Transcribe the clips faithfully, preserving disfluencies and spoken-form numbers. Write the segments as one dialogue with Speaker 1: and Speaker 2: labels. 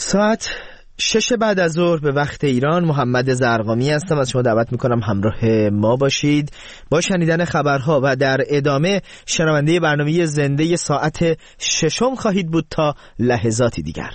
Speaker 1: ساعت شش بعد از ظهر به وقت ایران. محمد زرقامی هستم، از شما دعوت میکنم همراه ما باشید با شنیدن خبرها و در ادامه شنونده برنامه زنده ساعت ششم خواهید بود تا لحظاتی دیگر.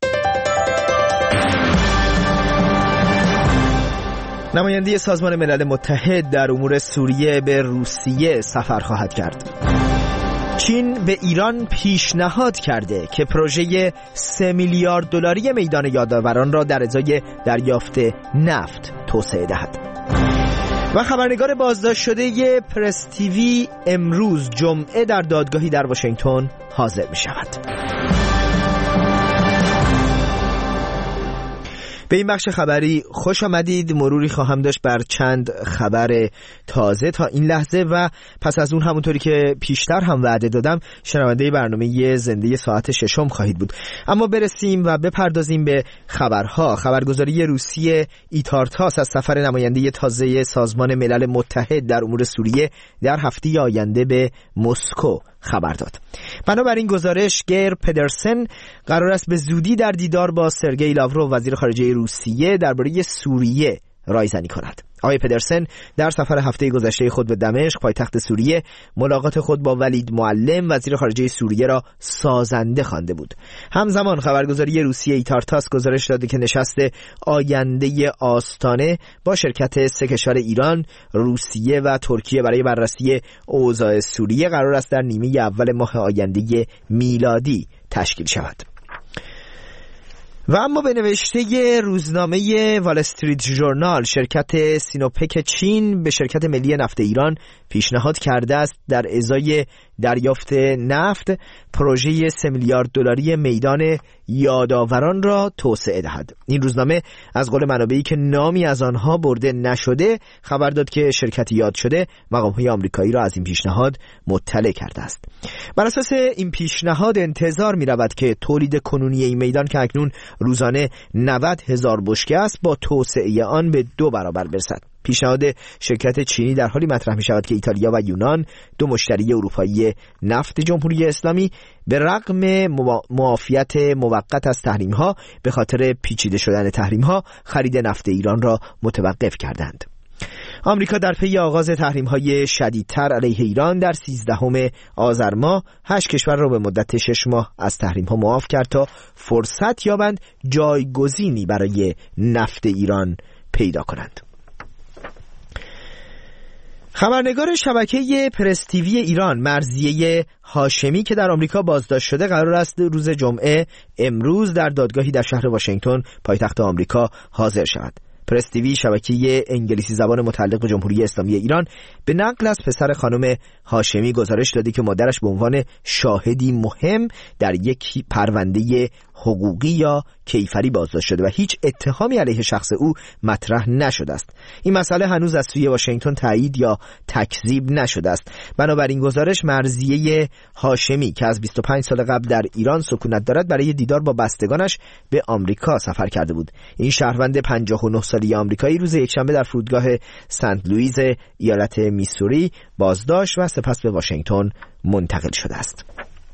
Speaker 1: نماینده سازمان ملل متحد در امور سوریه به روسیه سفر خواهد کرد. چین به ایران پیشنهاد کرده که پروژه سه میلیارد دلاری میدان یادآوران را در ازای دریافت نفت توسعه دهد. و خبرنگار بازداشت شده پرس تیوی امروز جمعه در دادگاهی در واشنگتن حاضر می شود. به این بخش خبری خوش آمدید. مروری خواهم داشت بر چند خبر تازه تا این لحظه و پس از اون همونطوری که پیشتر هم وعده دادم شنونده برنامه زنده ساعت ششم خواهید بود. اما برسیم و بپردازیم به خبرها. خبرگزاری روسیه ایتارتاس از سفر نماینده تازه سازمان ملل متحد در امور سوریه در هفته آینده به مسکو خبر داد. بنابراین گزارش گیر پدرسن قرار است به زودی در دیدار با سرگئی لاوروف وزیر خارجه روسیه درباره سوریه رایزنی کند. آقای پدرسن در سفر هفته گذشته خود به دمشق پایتخت سوریه ملاقات خود با ولید معلم وزیر خارجه سوریه را سازنده خوانده بود. همزمان خبرگزاری روسیه ایتارتاس گزارش داده که نشست آینده آستانه با شرکت سه کشور ایران، روسیه و ترکیه برای بررسی اوضاع سوریه قرار است در نیمه اول ماه آینده میلادی تشکیل شود. و اما به نوشته روزنامه وال استریت ژورنال، شرکت سینوپک چین به شرکت ملی نفت ایران پیشنهاد کرده است در ازای دریافت نفت پروژه سه میلیارد دلاری میدان یادآوران را توسعه دهد. این روزنامه از قول منابعی که نامی از آنها برده نشده خبر داد که شرکت یاد شده مقام‌های آمریکایی را از این پیشنهاد مطلع کرده است. بر اساس این پیشنهاد انتظار می رود که تولید کنونی این میدان که اکنون روزانه نود هزار بشکه است با توسعه آن به دو برابر برسد. پیشنهاد شرکت چینی در حالی مطرح می شود که ایتالیا و یونان، دو مشتری اروپایی نفت جمهوری اسلامی، به رغم معافیت موقت از تحریم ها به خاطر پیچیده شدن تحریم ها خرید نفت ایران را متوقف کردند. آمریکا در پی آغاز تحریم‌های شدیدتر علیه ایران در سیزدهم آذر ماه هشت کشور را به مدت شش ماه از تحریم‌ها معاف کرد تا فرصت یابند جایگزینی برای نفت ایران پیدا کنند. خبرنگار شبکه پرس تیوی ایران مرضیه هاشمی که در آمریکا بازداشت شده قرار است روز جمعه امروز در دادگاهی در شهر واشنگتن پایتخت آمریکا حاضر شود. پرس تیوی شبکه انگلیسی زبان متعلق به جمهوری اسلامی ایران به نقل از پسر خانم هاشمی گزارش داده که مادرش به عنوان شاهدی مهم در یک پرونده حقوقی یا کیفری بازداشت شده و هیچ اتهامی علیه شخص او مطرح نشده است. این مسئله هنوز از سوی واشنگتن تایید یا تکذیب نشده است. بنابراین گزارش مرضیه هاشمی که از بیست و پنج سال قبل در ایران سکونت دارد برای دیدار با بستگانش به آمریکا سفر کرده بود. این شهروند پنجاه و نه ساله آمریکایی روز یکشنبه در فرودگاه سنت لوئیس ایالت میسوری بازداشت و سپس به واشنگتن منتقل شده است.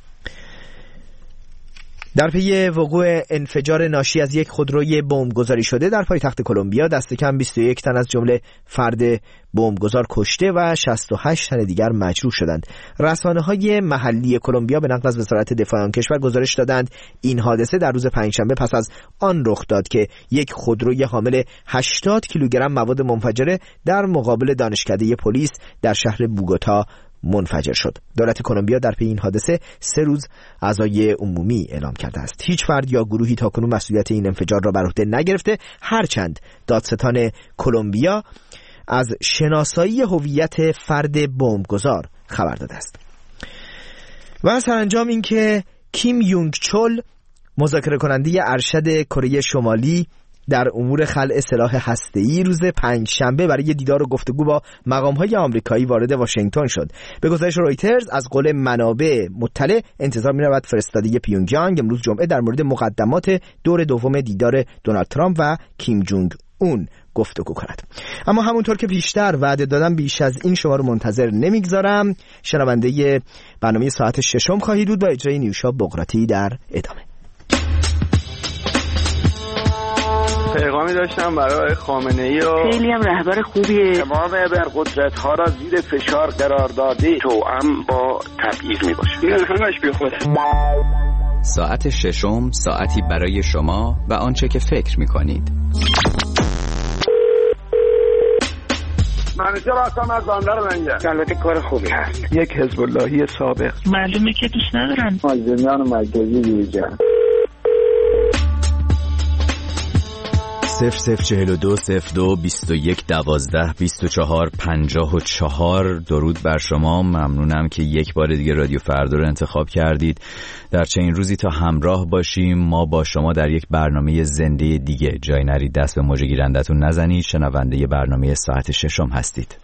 Speaker 1: در پی وقوع انفجار ناشی از یک خودروی بمبگذاری شده در پایتخت کلمبیا دست کم بیست و یک تن از جمله فرد بمبگذار کشته و شصت و هشت تن دیگر مجروح شدند. رسانه‌های محلی کلمبیا به نقل از وزارت دفاع آن کشور گزارش دادند این حادثه در روز پنجشنبه پس از آن رخ داد که یک خودروی حامل هشتاد کیلوگرم مواد منفجره در مقابل دانشکده پلیس در شهر بوگوتا منفجر شد. دولت کلمبیا در پی این حادثه سه روز عزای عمومی اعلام کرده است. هیچ فرد یا گروهی تاکنون مسئولیت این انفجار را بر عهده نگرفته، هرچند دادستان کلمبیا از شناسایی هویت فرد بمبگذار خبر داده است. و سرانجام این که کیم یونگ چول مذاکره کننده ارشد کره شمالی در امور خلع سلاح هسته‌ای روز پنجشنبه برای دیدار و گفتگو با مقام‌های آمریکایی وارد واشنگتن شد. به گزارش رویترز از قول منابع مطلع انتظار می‌رود فرستاده پیونگیانگ امروز جمعه در مورد مقدمات دور دوم دیدار دونالد ترامپ و کیم جونگ اون گفتگو کند. اما همونطور که پیشتر وعده دادم بیش از این شما رو منتظر نمیگذارم. شنونده برنامه ساعت ششم خواهید بود با اجرای نیوشا بقراتی در ادامه.
Speaker 2: داشتم برای خامنه‌ای و
Speaker 3: خیلی هم رهبر خوبیه.
Speaker 2: تمام ابرقدرت ها را زیر فشار قرار داده توأم با تبعیض میباشه. این همش بی خوده.
Speaker 4: ساعت ششم، ساعتی برای شما و آنچه که فکر میکنید.
Speaker 2: منیجر هستم از بندر منگه. البته کار خوبی هست.
Speaker 5: یک حزب اللهی سابق.
Speaker 3: معلومه که دوست ندارن.
Speaker 2: مازنیان مرکزی دیجن.
Speaker 4: صفر صفر چهل و دو صفر دو بیست و یک دوازده بیست و چهار پنجاه و چهار. درود بر شما. ممنونم که یک بار دیگه رادیو فردا رو انتخاب کردید. در چنین روزی تا همراه باشیم. ما با شما در یک برنامه زنده دیگه. جای نرید، دست به موج گیرندتون نزنید. شنونده برنامه ساعت ششم هستید.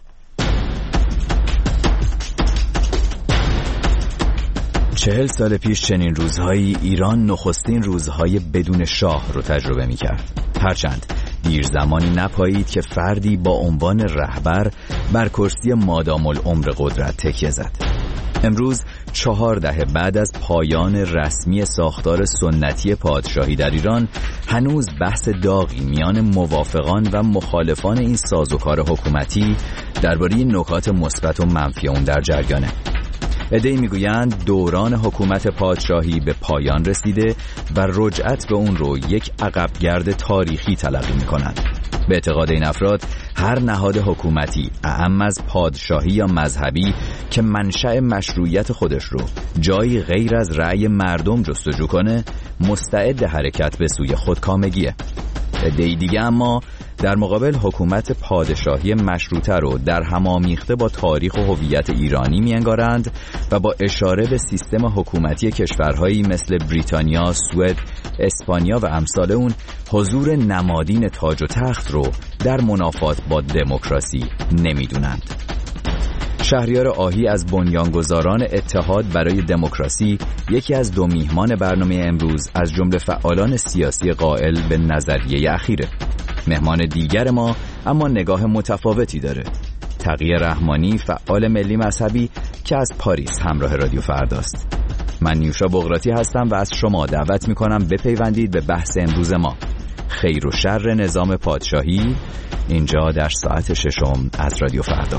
Speaker 4: چهل سال پیش چنین روزهایی ایران نخستین روزهای بدون شاه رو تجربه می کرد. هرچند دیر زمانی نپایید که فردی با عنوان رهبر بر کرسی مادام العمر قدرت تکیه زد. امروز چهار دهه بعد از پایان رسمی ساختار سنتی پادشاهی در ایران، هنوز بحث داغی میان موافقان و مخالفان این سازوکار حکومتی درباره نکات مثبت و منفی اون در جریانه. عده‌ای میگویند دوران حکومت پادشاهی به پایان رسیده و رجعت به اون رو یک عقبگرد تاریخی تلقی میکنند. به اعتقاد این افراد هر نهاد حکومتی اعم از پادشاهی یا مذهبی که منشأ مشروعیت خودش رو جایی غیر از رأی مردم جستجو کنه، مستعد حرکت به سوی خودکامگیه. عده‌ای دیگه اما در مقابل حکومت پادشاهی مشروطه رو در همامیخته با تاریخ و هویت ایرانی می‌انگارند و با اشاره به سیستم حکومتی کشورهایی مثل بریتانیا، سوئد، اسپانیا و امثال اون حضور نمادین تاج و تخت رو در منافات با دموکراسی نمی‌دونند. شهریار آهی از بنیانگذاران اتحاد برای دموکراسی، یکی از دو میهمان برنامه امروز از جمله فعالان سیاسی قائل به نظریه اخیره. مهمان دیگر ما اما نگاه متفاوتی داره. تقی رحمانی، فعال ملی مذهبی که از پاریس همراه رادیو فرداست. من نیوشا بغراتی هستم و از شما دعوت میکنم بپیوندید به بحث امروز ما، خیر و شر نظام پادشاهی، اینجا در ساعت ششم از رادیو فردا.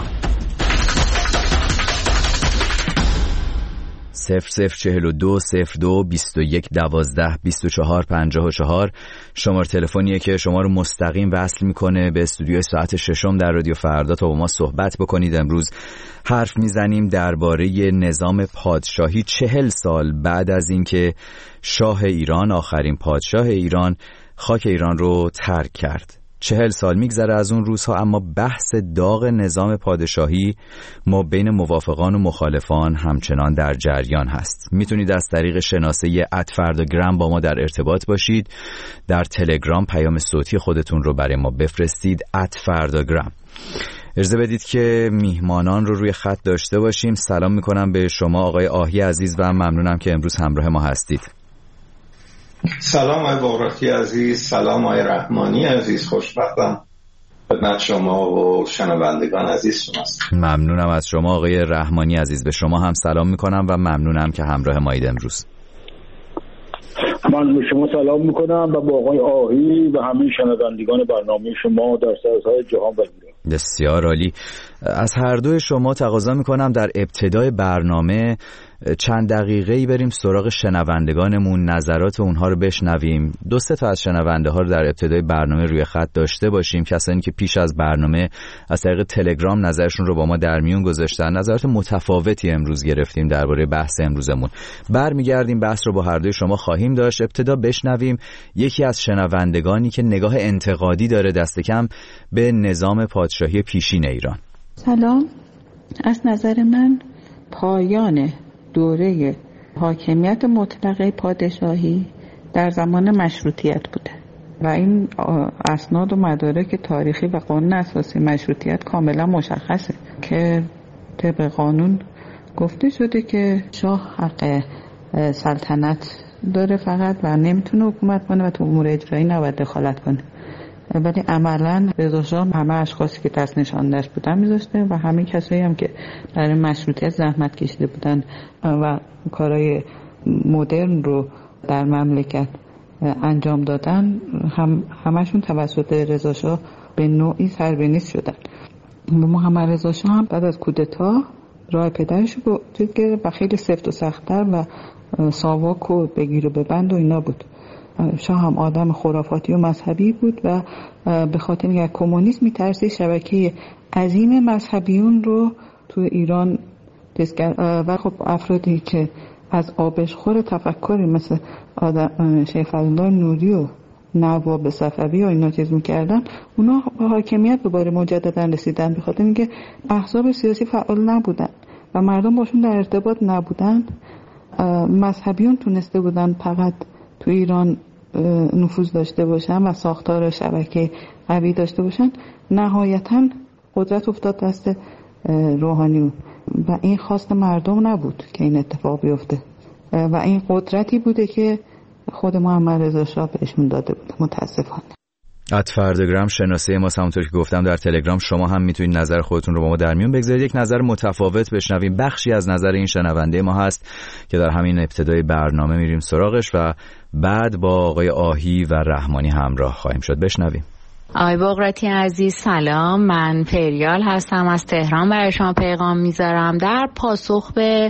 Speaker 4: صفر صفر چهل و دو صفر دو بیست و یک دوازده بیست و چهار پنجاه و چهار شماره تلفنیه که شما رو مستقیم وصل میکنه به استودیوی ساعت ششم در رادیو فردا تا با ما صحبت بکنید. امروز حرف میزنیم درباره نظام پادشاهی چهل سال بعد از اینکه شاه ایران، آخرین پادشاه ایران، خاک ایران رو ترک کرد. چهل سال میگذره از اون روزها، اما بحث داغ نظام پادشاهی ما بین موافقان و مخالفان همچنان در جریان هست. میتونید از طریق شناسه ات فرداگرام با ما در ارتباط باشید. در تلگرام پیام صوتی خودتون رو برای ما بفرستید ات فرداگرام. اجازه بدید که میهمانان رو روی خط داشته باشیم. سلام میکنم به شما آقای آهی عزیز و ممنونم که امروز همراه ما هستید.
Speaker 6: سلام آقای بغراتی عزیز، سلام آقای رحمانی عزیز، خوشبختم خدمت شما و شنوندگان عزیز شماست.
Speaker 4: ممنونم از شما آقای رحمانی عزیز. به شما هم سلام میکنم و ممنونم که همراه مایید امروز.
Speaker 7: من به شما سلام میکنم و با آقای آهی و همه شنوندگان برنامه شما در سراسر جهان و ایران.
Speaker 4: بسیار عالی. از هر دوی شما تقاضا میکنم در ابتدای برنامه چند دقیقه‌ای بریم سراغ شنوندگانمون، نظرات اونها رو بشنویم. دو سه تا از شنونده ها رو در ابتدای برنامه روی خط داشته باشیم، کسانی که پیش از برنامه از طریق تلگرام نظرشون رو با ما در میون گذاشتن. نظرات متفاوتی امروز گرفتیم درباره بحث امروزمون. برمیگردیم بحث رو با هر دوی شما خواهیم داشت. ابتدا بشنویم یکی از شنوندگانی که نگاه انتقادی داره دست کم به نظام پادشاهی پیشین ایران.
Speaker 8: سلام. از نظر من پایان دوره حاکمیت مطلقه پادشاهی در زمان مشروطیت بوده و این اسناد و مدارک تاریخی و قانون اساسی مشروطیت کاملا مشخصه که طبق قانون گفته شده که شاه حق سلطنت داره فقط و نمیتونه حکومت کنه و تو امور اجرایی نباید دخالت کنه، ولی عملا رضا شاه همه اشخاصی که دست نشانده‌اش بودن میذاشته و همه کسایی هم که برای مشروطیت زحمت کشیده بودن و کارهای مدرن رو در مملکت انجام دادن هم همشون توسط رضا شاه به نوعی سربنیست شدن. محمد رضا شاه هم بعد از کودتا راه پدرش رو چیز گرفت و خیلی سفت و سخت‌تر و ساواک و بگیر و ببند و اینا بود. شاه هم آدم خرافاتی و مذهبی بود و به خاطر اینکه کمونیسم می‌ترسید شبکه عظیم مذهبیون رو تو ایران و خب افرادی که از آبشخور تفکری مثل شیخ فضل‌الله نوری و نواب صفوی و اینا چیز میکردن، اونا به حاکمیت دوباره مجددا رسیدن به خاطر اینکه احزاب سیاسی فعال نبودن و مردم باشون در ارتباط نبودن. مذهبیون تونسته بودن فقط تو ایران نفوذ داشته باشن و ساختار شبکه قوی داشته باشن. نهایتا قدرت افتاد دست روحانیون و این خواست مردم نبود که این اتفاق بیفته و این قدرتی بوده که خود محمد رضا شاه بهشون داده بود. متاسفانه.
Speaker 4: ات فردگرام شناسه ما، همونطور که گفتم در تلگرام شما هم میتونید نظر خودتون رو با ما در میون بگذارید، یک نظر متفاوت بشنویم. بخشی از نظر این شنونده ما هست که در همین ابتدای برنامه میریم سراغش و بعد با آقای آهی و رحمانی همراه خواهیم شد. بشنویم.
Speaker 5: آقای بقراطی عزیز سلام، من فریال هستم از تهران، برای شما پیغام میذارم. در پاسخ به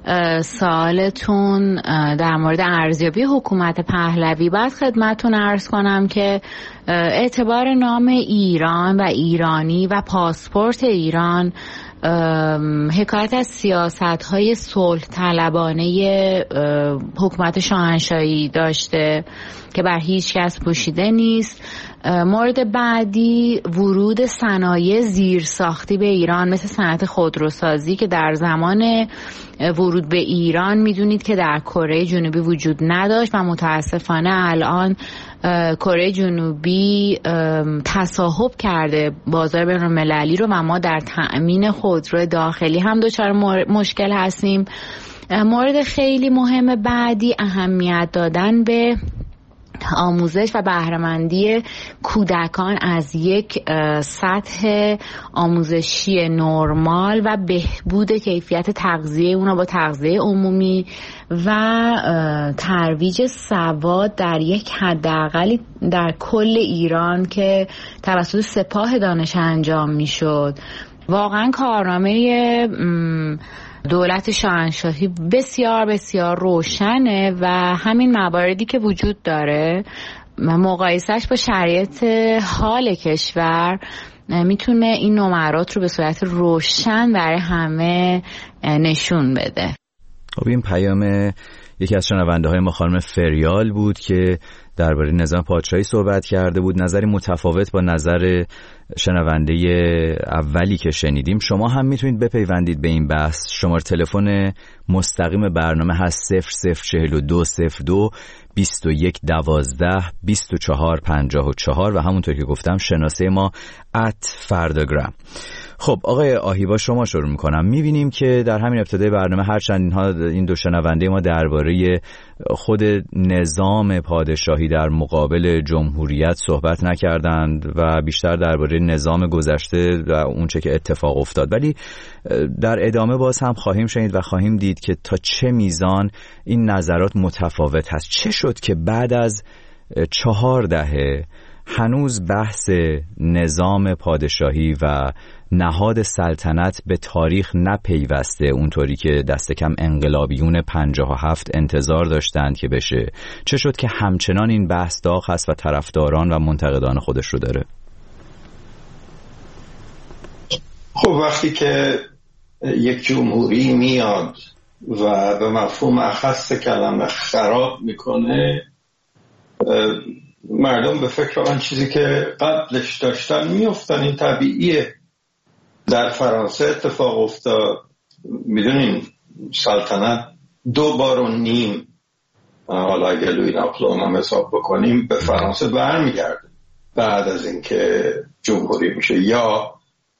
Speaker 5: سوالتون در مورد ارزیابی حکومت پهلوی باید خدمتتون عرض کنم که اعتبار نام ایران و ایرانی و پاسپورت ایران حکایت از سیاست‌های صلح طلبانه حکومت شاهنشاهی داشته که بر هیچ کس پوشیده نیست. مورد بعدی ورود صنایع زیرساختی به ایران مثل صنعت خودروسازی که در زمان ورود به ایران میدونید که در کره جنوبی وجود نداشت و متاسفانه الان کره جنوبی تصاحب کرده بازار بین‌المللی رو و ما در تأمین خودرو داخلی هم دچار مشکل هستیم. مورد خیلی مهم بعدی اهمیت دادن به آموزش و بهره‌مندی کودکان از یک سطح آموزشی نرمال و بهبود کیفیت تغذیه اونا با تغذیه عمومی و ترویج سواد در یک حداقلی در کل ایران که توسط سپاه دانش انجام میشد. واقعا کارنامه دولت شاهنشاهی بسیار بسیار روشنه و همین مواردی که وجود داره مقایسهش با شرایط حال کشور میتونه این نمرات رو به صورت روشن برای همه نشون بده.
Speaker 4: خب این پیام یکی از شنونده های ما خانم فریال بود که درباره نظام پادشاهی صحبت کرده بود، نظری متفاوت با نظر شنونده اولی که شنیدیم. شما هم میتونید بپیوندید به این بحث. شماره تلفن مستقیم برنامه هست صفر صفر چهل و دو صفر دو بیست و یک دوازده بیست و چهار پنجاه و چهار و همونطور که گفتم شناسه ما ات فردگرام. خب آقای آهی با شما شروع میکنم. میبینیم که در همین ابتدای برنامه هرچند اینها این دو شنونده ما درباره خود نظام پادشاهی در مقابل جمهوریت صحبت نکردند و بیشتر درباره نظام گذشته و اونچه که اتفاق افتاد، ولی در ادامه باز هم خواهیم شنید و خواهیم دید که تا چه میزان این نظرات متفاوت هست. چه شد که بعد از چهار دهه هنوز بحث نظام پادشاهی و نهاد سلطنت به تاریخ نپیوسته اونطوری که دست کم انقلابیون پنجاه و هفت انتظار داشتند که بشه؟ چه شد که همچنان این بحث داغ هست و طرفداران و منتقدان خودش رو داره؟
Speaker 6: خب وقتی که یک جمهوری میاد و به مفهوم اخص کلمه خراب میکنه، مردم به فکر آن چیزی که قبلش داشتن میفتن. این طبیعیه. در فرانسه اتفاق افتاد. میدونین سلطنت دو بار و نیم، حالا اگه لویی ناپلئون هم حساب بکنیم، به فرانسه برمیگرده بعد از اینکه جمهوری میشه. یا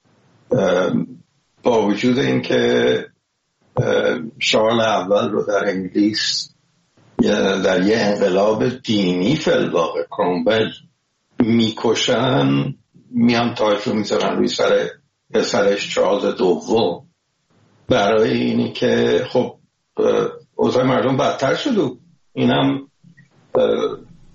Speaker 6: با وجود اینکه شارل اول رو در انگلیس در یه انقلاب دینی فی‌الواقع کرومول میکشن، میان تاج رو میذارن روی سر پسرش چارلز دوم، برای اینی که خب اوضاع مردم بدتر شد و اینم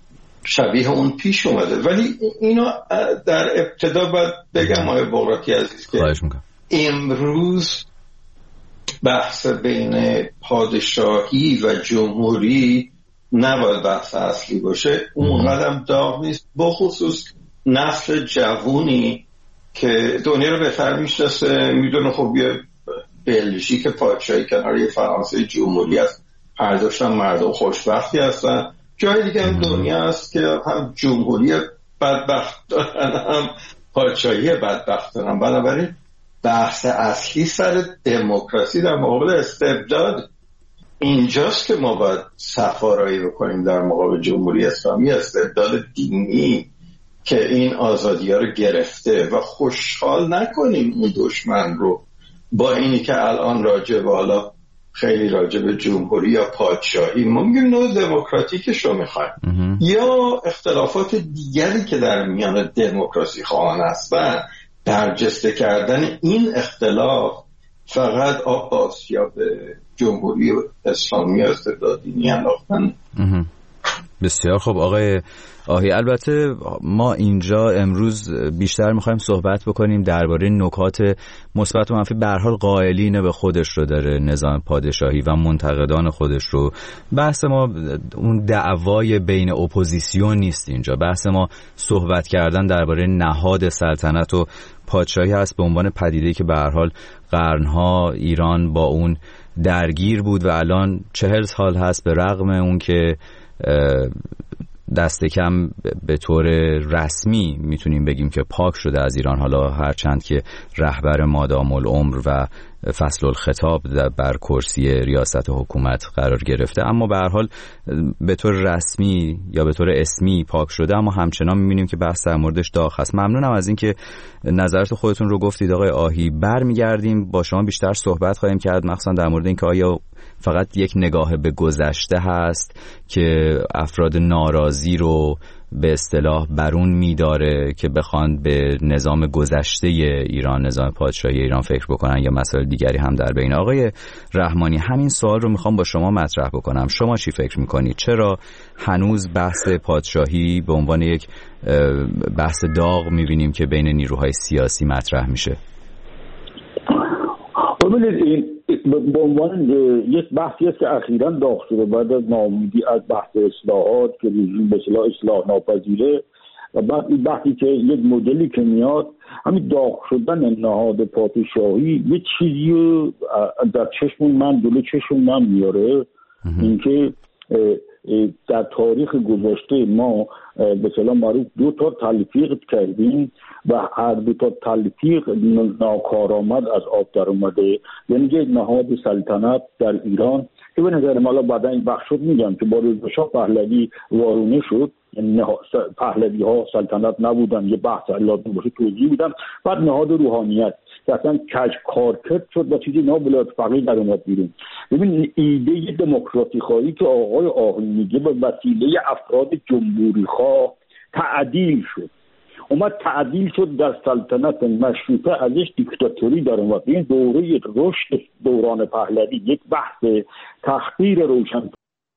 Speaker 6: شبیه اون پیش اومده. ولی اینا در ابتدا باید بگم آقای بغراتی عزیز که امروز بحث بین پادشاهی و جمهوری نباید بحث اصلی باشه، اون قدم داغ نیست، بخصوص نسل جوونی که دنیا رو بهتر میشناسه، میدونه خب یه بلژیک پادشاهی کنار یه فرانسه جمهوری است، هر دوشون مردم خوشبختی هستن. جای دیگه هم دنیا است که هم جمهوری بدبخت دارن هم پادشاهی بدبخت دارن. بنابراین بحث اصلی سر دموکراسی در مقابل استبداد اینجاست که ما باید سفارایی بکنیم در مقابل جمهوری اسلامی، استبداد دینی که این آزادی ها رو گرفته، و خوشحال نکنیم اون دشمن رو با اینی که الان راجع به حالا خیلی راجع به جمهوری یا پادشاهی ما میگیم نوع دموکراتیکش رو میخوایم، یا اختلافات دیگری که در میان دموکراسی خواهان هستن، برجسته کردن این اختلاف فقط آسیا به جمهوری اسلامی و استبداد دینی انداختن.
Speaker 4: بسیار خب آقای آهی، البته ما اینجا امروز بیشتر میخوایم صحبت بکنیم درباره نکات مثبت و منفی. به هر حال قائلین به خودش رو داره نظام پادشاهی و منتقدان خودش رو. بحث ما اون دعوای بین اپوزیسیون نیست، اینجا بحث ما صحبت کردن درباره نهاد سلطنت و پادشاهی هست به عنوان پدیده‌ای که به هر حال قرنها ایران با اون درگیر بود و الان چهل سال هست به رغم اون که دست کم به طور رسمی میتونیم بگیم که پاک شده از ایران، حالا هرچند که رهبر مادام العمر و فصل الخطاب بر کرسی ریاست حکومت قرار گرفته، اما به هر حال به طور رسمی یا به طور اسمی پاک شده، اما همچنان میبینیم که بحث در موردش داغ هست. ممنونم از اینکه نظرات خودتون رو گفتید آقای آهی. برمیگردیم با شما بیشتر صحبت خواهیم کرد، مخصوصا در مورد اینکه آیا فقط یک نگاه به گذشته هست که افراد ناراضی رو به اصطلاح برون میداره که بخوان به نظام گذشته ایران، نظام پادشاهی ایران فکر بکنن، یا مسائل دیگری هم در بین. آقای رحمانی، همین سوال رو میخوام با شما مطرح بکنم. شما چی فکر میکنید؟ چرا هنوز بحث پادشاهی به عنوان یک بحث داغ میبینیم که بین نیروهای سیاسی مطرح میشه؟
Speaker 7: ببینید این به عنوان یک بحثی است که اخیراً داغ شده بعد از ناامیدی از بحث اصلاحات که رژیم به اصطلاح اصلاح ناپذیره، و بعد این بحثی که یک مدلی که میاد همین داغ شدن نهاد پادشاهی یه چیزی در چشم من جلو چشم من میاره، اینکه در تاریخ گذشته ما به اصطلاح معروف دو تا تلفیق کردیم و هر دو تا تلفیق ناکارآمد از آب در اومده. یعنی یک نهاد سلطنت در ایران که به نظر ما بعدا این بخش شد میگم که با رضا شاه پهلوی وارونه شد، پهلوی ها سلطنت نبودن، یه بحث لازم باشه توضیح میدم. بعد نهاد روحانیت که اصلا کج کارکرد شد و چیزی نابلاد فقیه در اومد بیرون. ببین ایده دموکراسی خواهی که آقای آهی میگه به وسیله افراد جمهوری خواه تعدیل شد، اومد تعدیل شد در سلطنت مشروطه، ازش دیکتاتوری در اومد. این دوره رشد دوران پهلوی یک بحث تحقیر روشن.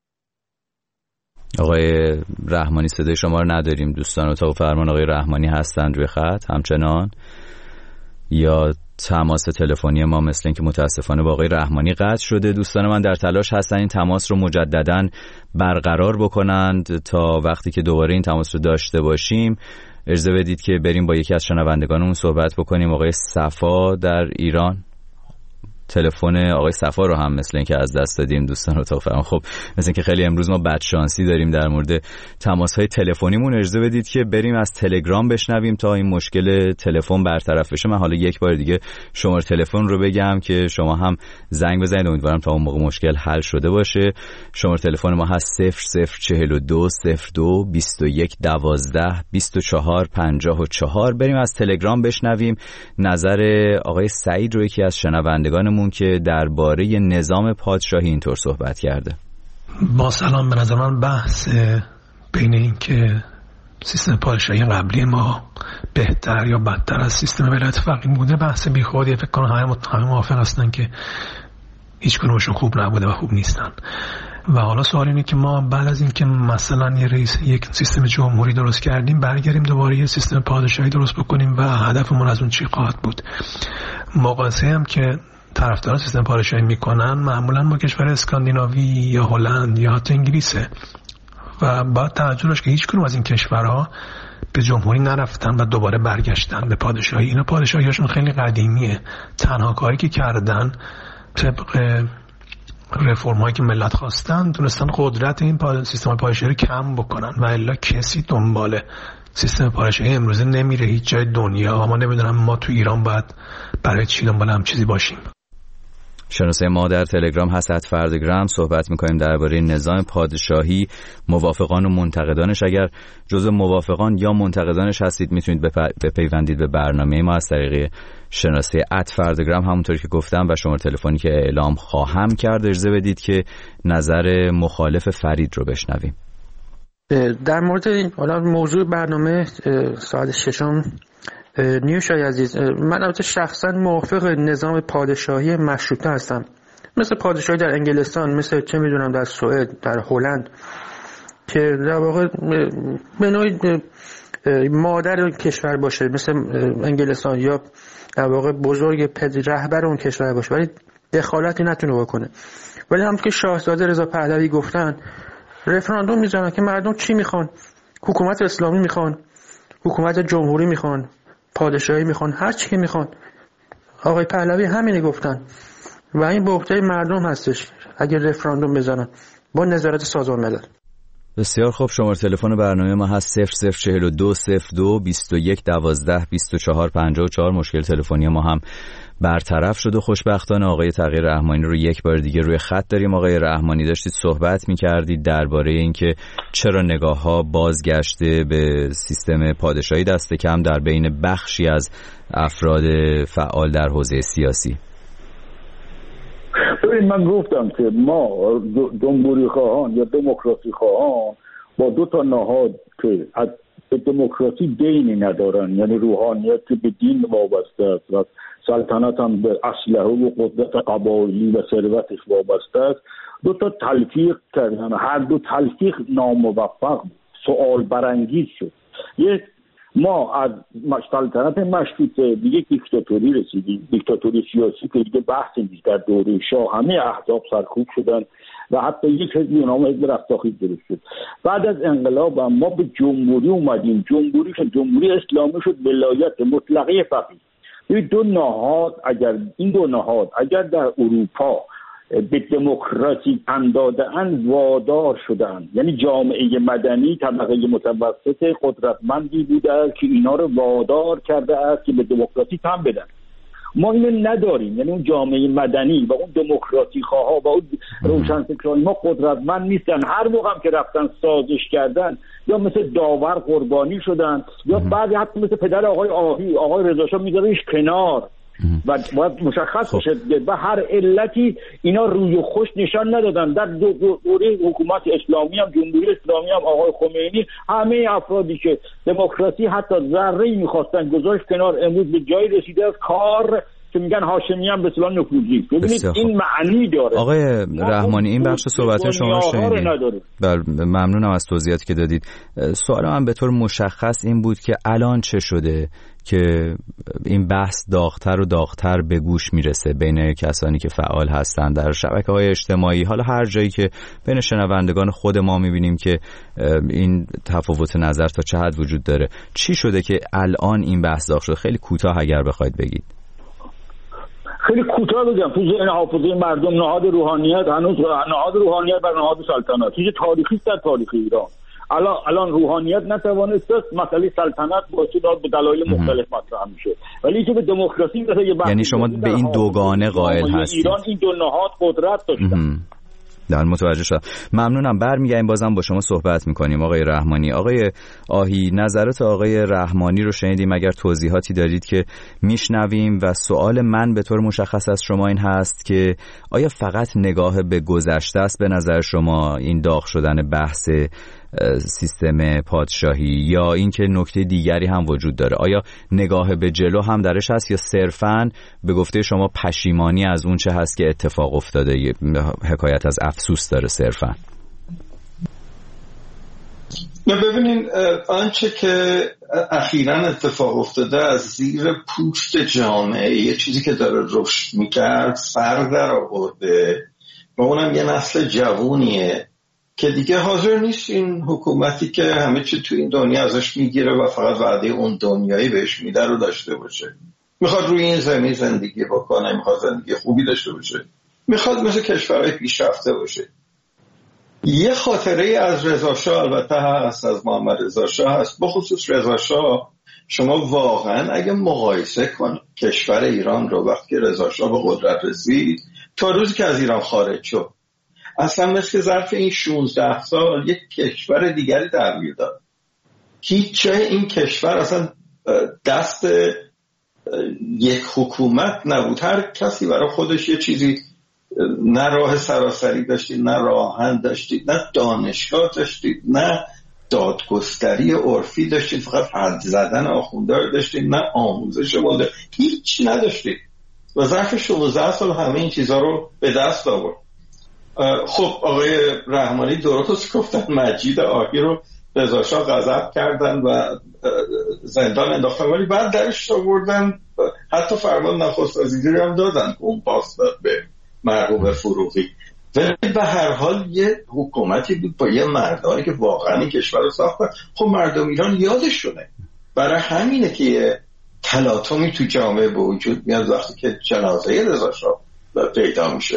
Speaker 4: آقای رحمانی صدای شما رو نداریم. دوستان اتاق فرمان آقای رحمانی هستند روی خط همچنان، یا تماس تلفنی ما مثل این که متاسفانه با آقای رحمانی قطع شده. دوستان من در تلاش هستن این تماس رو مجدداً برقرار بکنند تا وقتی که دوباره این تماس رو داشته باشیم. اجازه بدید که بریم با یکی از شنوندگانمون صحبت بکنیم. آقای صفا در ایران. تلفن آقای صفا رو هم مثل اینکه از دست دادیم دوستان اتاق فرمان. خب مثل اینکه خیلی امروز ما بدشانسی داریم در مورد تماس‌های تلفنیمون. اجازه بدید که بریم از تلگرام بشنویم تا این مشکل تلفن برطرف بشه. من حالا یک بار دیگه شماره تلفن رو بگم که شما هم زنگ بزنید، امیدوارم تا اون موقع مشکل حل شده باشه. شماره تلفن ما هست صفر صفر چهل و دو صفر دو بیست و یک دوازده بیست و چهار پنجاه و چهار. بریم از تلگرام بشنویم نظر آقای سعید رو، یکی از شنوندگانمون که درباره نظام پادشاهی اینطور صحبت کرده.
Speaker 9: با سلام، به نظر من بحث بین این که سیستم پادشاهی قبلی ما بهتر یا بدتر از سیستم ولایت فقیه بوده بحث بیخودیه. فکر کنم همه همه موافق هستن که هیچ کدومشون خوب نبوده و خوب نیستن. و حالا سوال اینه که ما بعد از اینکه مثلا یه رئیس یک سیستم جمهوری درست کردیم برگردیم دوباره یه سیستم پادشاهی درست بکنیم و هدفمون از اون چی خواهد بود. مقایسه هم که طرفداران سیستم پادشاهی میکنن معمولا با کشور اسکاندیناوی یا هلند یا حتی انگلیسه و بعد توجه داشت که هیچ کدوم از این کشورها به جمهوری نرفتن و دوباره برگشتن به پادشاهی. اینا پادشاهیشون خیلی قدیمیه. تنها کاری که کردن طبق رفرم‌هایی که ملت خواستن تونستن قدرت این سیستم پادشاهی رو کم بکنن و الا کسی دنبال سیستم پادشاهی امروزه نمیره هیچ جای دنیا. ما نمیدونم ما تو ایران باید برای چی دنبال هم چیزی باشیم.
Speaker 4: شناسه ما در تلگرام هست فردگرام صحبت میکنیم درباره نظام پادشاهی، موافقان و منتقدانش. اگر جزو موافقان یا منتقدانش هستید میتونید بپیوندید به برنامه ما از طریق شناسه ات فردگرام همونطوری که گفتم و شماره تلفنی که اعلام خواهم کرد. اجازه بدید که نظر مخالف فرید رو بشنویم.
Speaker 10: در مورد این حالا موضوع برنامه ساعت ششم نیوشای عزیز، من البته شخصا موافق نظام پادشاهی مشروطه هستم، مثل پادشاهی در انگلستان، مثل چه میدونم در سوئد، در هلند، که در واقع به نوعی مادر کشور باشه مثل انگلستان، یا در واقع بزرگ پدر رهبر اون کشور باشه ولی دخالتی نتونه بکنه. ولی همونطور که شاهزاده رضا پهلوی گفتن رفراندوم میزنن که مردم چی میخوان، حکومت اسلامی میخوان، حکومت جمهوری میخوان، پادشاهی میخوان، هر چی که میخوان. آقای پهلوی همینه گفتن و این به عهده مردم هستش اگر رفراندوم بزنن با نظارت سازمان ملل.
Speaker 4: بسیار خوب. شماره تلفن برنامه ما هست صفر صفر چهل و دو صفر دو بیست و یک دوازده بیست و چهار پنجاه و چهار. مشکل تلفنی ما هم برطرف شد و خوشبختانه آقای تقی رحمانی رو یک بار دیگه روی خط داریم. آقای رحمانی داشتید صحبت می‌کردید درباره اینکه چرا نگاه‌ها بازگشته به سیستم پادشاهی دست کم در بین بخشی از افراد فعال در حوزه سیاسی.
Speaker 7: ببین من گفتم که ما جمهوری خواهان یا دموکراسی خواهان با دو تا نهاد که از دموکراسی دینی ندارن، یعنی روحانیت که به دین وابسته است و سلطنت هم به اسلحه و قدرت قبایلی و ثروتش وابسته است، دو تا تلفیق کردن. هر دو تلفیق ناموفق، سوال برانگیز شد. یک ما از سلطنت مشروطه دیگه دیکتاتوری رسیدیم، دیکتاتوری سیاسی که دیگه بحث نیست. در دوره شاه همه احزاب سرکوب شدن و حتی یک حزب به نام حزب رستاخیز درست شد. بعد از انقلاب ما به جمهوری اومدیم، جمهوری شد، جمهوری اسلامی شد، ولایت مطلقه فقیه. این دو نهاد اگر این دو نهاد اگر در اروپا به دموکراسی تن داده‌اند وادار شدند، یعنی جامعه مدنی طبقه متوسط قدرتمندی بوده است که اینا رو وادار کرده است که به دموکراسی تن بدن. ما اینو نداریم، یعنی اون جامعه مدنی و اون دموکراسی خواها و اون روشنفکران ما قدرتمند نیستن. هر موقع هم که رفتن سازش کردن یا مثل داور قربانی شدن یا بعضی حتی مثل پدر آقای آهی آقای رضا شاه میذاریش کنار و باید مشخص بشه و هر علتی اینا روی خوش نشان ندادن. در دوره حکومت اسلامی هم جمهوری اسلامی هم آقای خمینی همه افرادی که دموکراسی حتی ذره‌ای می‌خواستن گذاشت کنار، امروز به جای رسیده از کار که میگن هاشمیان به اصطلاح نفوذی. ببینید این معنی داره.
Speaker 4: آقای رحمانی این بخش صحبت شما رو شنیدید. ممنونم از توضیحاتی که دادید. سوال من به طور مشخص این بود که الان چه شده که این بحث داغ‌تر و داغ‌تر به گوش میرسه بین کسانی که فعال هستند در شبکه‌های اجتماعی، حالا هر جایی که بین شنوندگان خود ما می‌بینیم که این تفاوت نظر تا چه حد وجود داره. چی شده که الان این بحث داغ شده؟ خیلی کوتاه اگر بخواید بگید.
Speaker 7: خیلی کوتاه بگم، تو ذهن حافظه مردم نهاد روحانیت هنوز نهاد روحانیت بر نهاد سلطنت چیز تاریخی است در تاریخ ایران. الان الان روحانیت نتوانست مسئله سلطنت باشه داد به دلایل مختلف مطرح میشه، ولی که به دموکراسی مثلا یه
Speaker 4: یعنی شما به این دوگانه قائل هستید.
Speaker 7: ایران این دو نهاد قدرت داشتن.
Speaker 4: در متوجه شدم. ممنونم. برمیگردیم بازم با شما صحبت میکنیم آقای رحمانی. آقای آهی نظرات آقای رحمانی رو شنیدیم، اگر توضیحاتی دارید که میشنویم و سوال من به طور مشخص از شما این هست که آیا فقط نگاه به گذشته است به نظر شما این داغ شدن بحث سیستم پادشاهی، یا اینکه نکته دیگری هم وجود داره؟ آیا نگاه به جلو هم درش هست یا صرفاً به گفته شما پشیمانی از اون چه هست که اتفاق افتاده، حکایت از افسوس داره صرفاً؟
Speaker 6: نه ببینین، آنچه که اخیراً اتفاق افتاده از زیر پوست جامعه یه چیزی که داره رشد میکرد سر در آورده و اونم یه نسل جوونیه که دیگه حاضر نیست این حکومتی که همه چی تو این دنیا ازش میگیره و فقط وعده اون دنیایی بهش میده رو داشته باشه. میخواد روی این زمین زندگی بکنه، میخواد زندگی خوبی داشته باشه، میخواد مثل کشورهای پیشرفته باشه. یه خاطره از رضا شاه البته هست، از محمد رضا شاه هست. بخصوص رضا شاه شما واقعا اگه مقایسه کن کشور ایران رو وقتی که رضا شاه به قدرت رسید تا روزی که از ایران خارج شد، اصلا مثل ظرف این شانزده سال یک کشور دیگری در میاد. هیچ جای این کشور اصلا دست یک حکومت نبود، هر کسی برای خودش یه چیزی، نه راه سراسری داشتید، نه راهن داشتید، نه دانشگاه داشتید، نه دادگستری عرفی داشتید، فقط حد زدن آخوندار داشتید، نه آموزش مدرن، هیچ نداشتید و ظرف شانزده سال همه این چیزها رو به دست آورد. خب آقای رحمانی درست گفتن، مجید آهی رو رضا شاه غضب کردن و زندان انداختن، ولی بعد درش آوردن، حتی فرمان نخست وزیری هم دادن، اون پاس داد به مرحوم فروغی. ولی به هر حال یه حکومتی بود با یه مردانی که واقعا این کشور رو ساختن. خب مردم ایران یادشونه، برای همینه که یه تلاطمی تو جامعه به وجود میاد وقتی که جنازه رضا شاه پیدا میشه.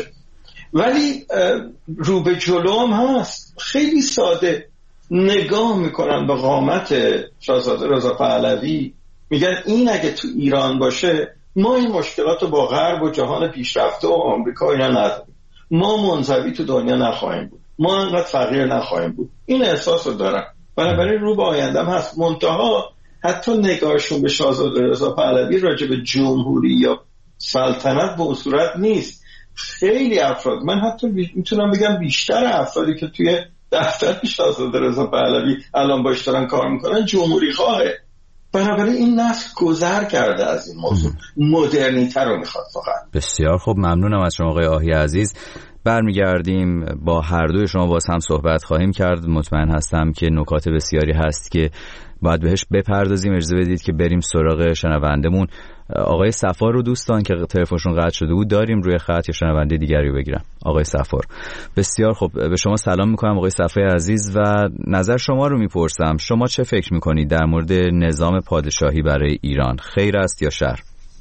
Speaker 6: ولی رو به جلو هم هست، خیلی ساده نگاه میکنن به قامت شاهزاده رضا پهلوی، میگن این اگه تو ایران باشه ما این مشکلات رو با غرب و جهان پیشرفته و آمریکا اینا نداریم، ما منزوی تو دنیا نخواهیم بود، ما انقدر فقیر نخواهیم بود. این احساس رو دارن، بنابراین رو به آینده هم هست. منتها حتی نگاهشون به شاهزاده رضا پهلوی راجع به جمهوری یا سلطنت به اون صورت نیست. خیلی افراد، من حتی میتونم بگم بیشتر افرادی که توی دفتر شاهزاده رضا پهلوی الان باش دارن کار میکنن جمهوری خواهه. بنابراین این نسل گذر کرده از این موضوع، مدرنیته رو میخواد فقط.
Speaker 4: بسیار خوب، ممنونم از شما آقای آهی عزیز. برمیگردیم با هر دوی شما باز هم صحبت خواهیم کرد. مطمئن هستم که نکات بسیاری هست که باید بهش بپردازیم. اجازه بدید که بریم سراغ شنوندمون. آقای صفار رو دوستان که تلفنشون قطع شده بود داریم روی خط، یا شنونده دیگری رو بگیرم؟ آقای صفار، بسیار خوب، به شما سلام میکنم آقای صفای عزیز و نظر شما رو میپرسم. شما چه فکر میکنید در مورد نظام پادشاهی برای ایران؟ خیر است یا شر؟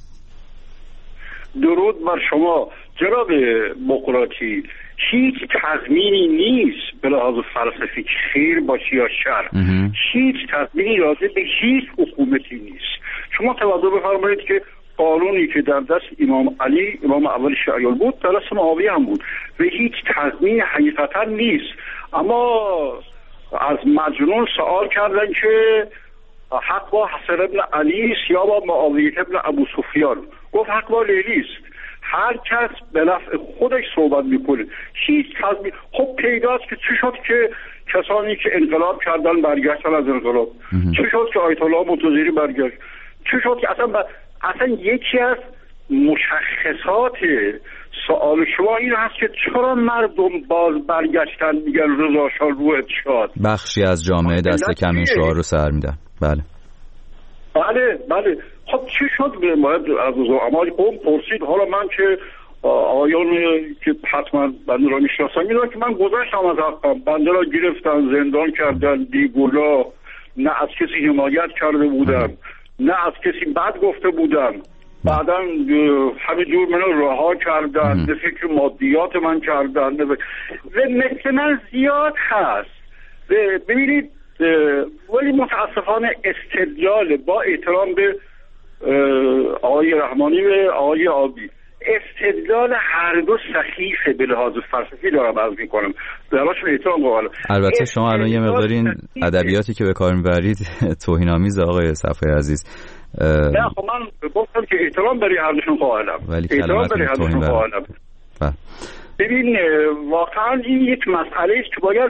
Speaker 2: درود بر شما جناب مقراطی. هیچ تضمینی نیست به لحاظ فلسفی که خیر باشه یا شر. هیچ تضمینی راجع به هیچ حکومتی نیست. شما توجه بفرمایید که قانونی که در دست امام علی، امام اول شیعیان بود، در دست معاویه هم بود و هیچ تضمین حقیقتا نیست. اما از مجنون سوال کردن که حق با حسن ابن علی است یا با معاویه ابن ابو سفیان؟ گفت حق با لیلی است. هر کس به نفع خودش صحبت میکنه، هیچ تضمین. خب پیداست که چی شد که کسانی که انقلاب کردن برگشتن از انقلاب، چی شد که آیت الله منتظری برگشت، چی شد که اصلا ب... اصلا یکی از مشخصات سوال شما این هست که چرا مردم باز برگشتن میگن رضا شاه روحت شاد.
Speaker 4: بخشی از جامعه دست کمین شعار رو سر میدن. بله
Speaker 2: بله بله. خب چی شد؟ باید از زعمای قوم پرسید. حالا من که آقایان که حتما بنده را میشناسم میدونم که من گذشتم از حقم، بنده را گرفتن، زندان کردن، بیگلا، نه از کسی حمایت کرده بودم، نه از کسی بد گفته بودم، بعدا همه جور منو رها کردن، به فکر مادیات من کردن و مثل من زیاد هست. ببینید ولی متاسفانه استدلال، با احترام به آقای رحمانی و آقای آبی، استدلال هر دو سخیفه به لحاظ فلسفی دارم عرض میکنم، دراشون احترام قائلم.
Speaker 4: البته شما الان یه مقداری این ادبیاتی که به کار میبرید توهین آمیز آقای صفای عزیز.
Speaker 2: نه خب من گفتم که احترام برای هر دوشون قائلم، احترام برای هر دوشون قائلم. ببین واقعا این یک مسئله است که باید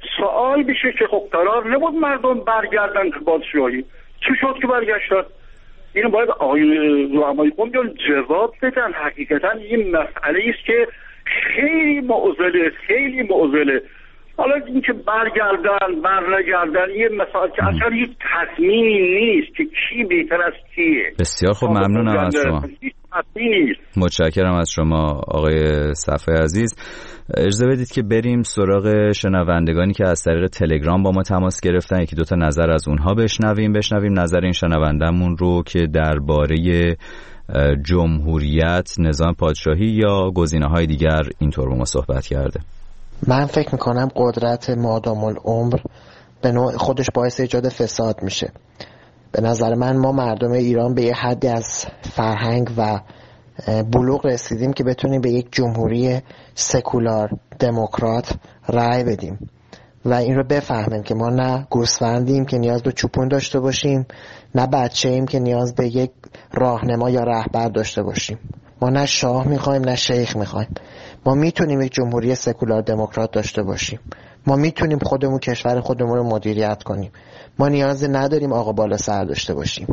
Speaker 2: سوال میشه که خب قرار نبود مردم برگردن به پادشاهی، چی شد که برگشتن؟ اینو باید آقای رحمانی قم جواب بدن. حقیقتا این مسئله است که خیلی معضله، خیلی معضله. حالا اینکه برگردن برنگردن یه مسئله که اصلا هیچ تصمیمی نیست که کی بهتر از کیه.
Speaker 4: بسیار خوب، ممنونم از شما، متشکرم از شما آقای صفای عزیز. اجازه بدید که بریم سراغ شنوندگانی که از طریق تلگرام با ما تماس گرفتن، یکی دوتا نظر از اونها بشنویم بشنویم نظر این شنوندمون رو که درباره جمهوریت، نظام پادشاهی یا گزینه‌های دیگر اینطور با ما صحبت کرده.
Speaker 11: من فکر میکنم قدرت مادام العمر به نوع خودش باعث ایجاد فساد میشه. به نظر من ما مردم ایران به یه حدی از فرهنگ و بلوغ رسیدیم که بتونیم به یک جمهوری سکولار دموکرات رأی بدیم و این رو بفهمیم که ما نه گوسفندیم که نیاز به چوپون داشته باشیم، نه بچه ایم که نیاز به یک راهنما یا رهبر داشته باشیم. ما نه شاه میخوایم نه شیخ میخوایم. ما میتونیم یک جمهوری سکولار دموکرات داشته باشیم. ما میتونیم خودمون کشور خودمون رو مدیریت کنیم. ما نیاز نداریم آقا بالا سر داشته باشیم.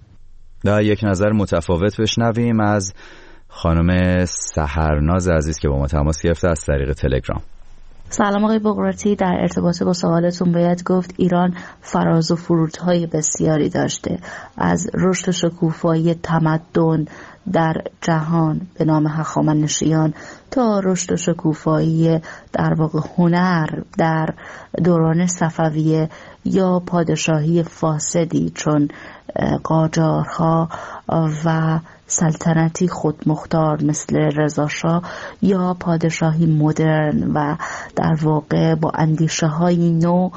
Speaker 4: در یک نظر متفاوت بشنویم از خانم سحرناز عزیز که با ما تماس گرفته از طریق تلگرام.
Speaker 12: سلام آقای بقراطی، در ارتباط با سوالتون باید گفت ایران فراز و فرودهای بسیاری داشته، از رشد شکوفایی تمدن در جهان به نام هخامنشیان تا رشد و شکوفایی در واقع هنر در دوران صفویه یا پادشاهی فاسدی چون قاجارها و سلطنتی خودمختار مثل رضاشاه یا پادشاهی مدرن و در واقع با اندیشه های نو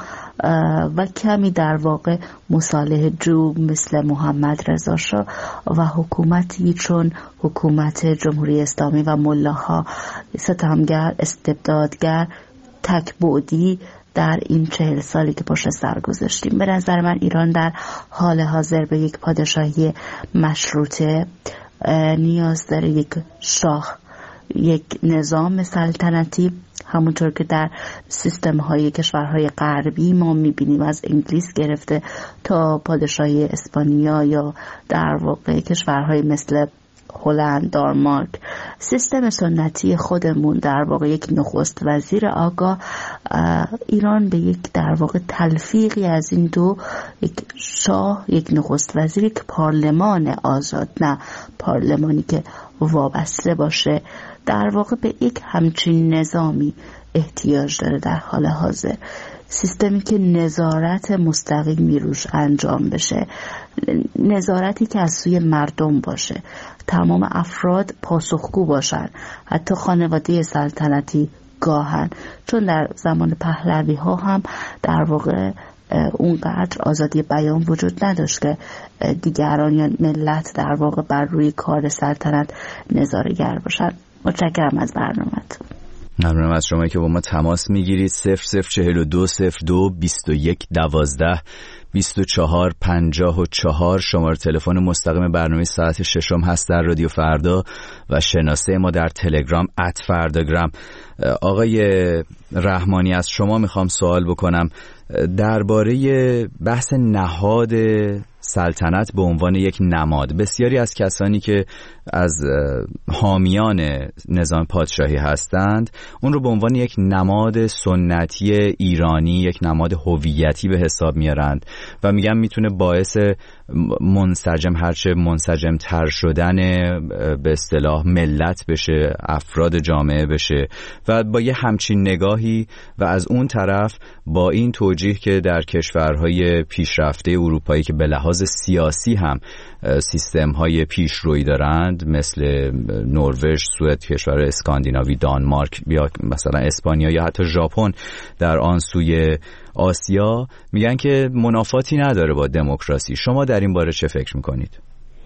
Speaker 12: و کمی در واقع مصالح جو مثل محمد رضاشاه و حکومتی چون حکومت جمهوری اسلامی و ملاها ستمگر استبدادگر تکبعدی در این چهل سالی که پشت سر گذاشتیم. به نظر من ایران در حال حاضر به یک پادشاهی مشروطه نیاز داره، یک شاه، یک نظام سلطنتی، همونطور که در سیستم های کشورهای غربی ما میبینیم از انگلیس گرفته تا پادشاهی اسپانیا یا در واقع کشورهای مثل هلند، دانمارک. سیستم سنتی خودمون در واقع یک نخست وزیر آگاه، ایران به یک در واقع تلفیقی از این دو، یک شاه، یک نخست وزیر، یک پارلمان آزاد، نه پارلمانی که وابسته باشه، در واقع به یک همچین نظامی احتیاج داره در حال حاضر. سیستمی که نظارت مستقیمی روش انجام بشه، نظارتی که از سوی مردم باشه، تمام افراد پاسخگو باشن، حتی خانواده سلطنتی گاهن، چون در زمان پهلوی ها هم در واقع اونقدر آزادی بیان وجود نداشت که دیگران یا ملت در واقع بر روی کار سلطنت نظاره‌گر باشن. متشکرم از برنامه‌تون.
Speaker 4: ممنونم از شما که با ما تماس میگیرید. صفر صفر چهل و دو صفر دو بیست و یک دوازده بیست و چهار پنجاه و چهار شماره تلفن مستقیم برنامه ساعت ششم هست در رادیو فردا و شناسه ما در تلگرام ات فرداگرام. آقای رحمانی از شما میخوام سوال بکنم درباره بحث نهاد سلطنت به عنوان یک نماد. بسیاری از کسانی که از حامیان نظام پادشاهی هستند اون رو به عنوان یک نماد سنتی ایرانی، یک نماد هویتی به حساب میارند و میگن میتونه باعث منسجم هرچه منسجم تر شدن به اصطلاح ملت بشه، افراد جامعه بشه و با یه همچین نگاهی و از اون طرف با این توجیه که در کشورهای پیشرفته اروپایی که به لحاظ سیاسی هم سیستم‌های پیشرویی دارند مثل نروژ، سوئد، کشور اسکاندیناوی، دانمارک یا مثلا اسپانیا یا حتی ژاپن در آن سوی آسیا، میگن که منافاتی نداره با دموکراسی. شما در این باره چه فکر میکنید؟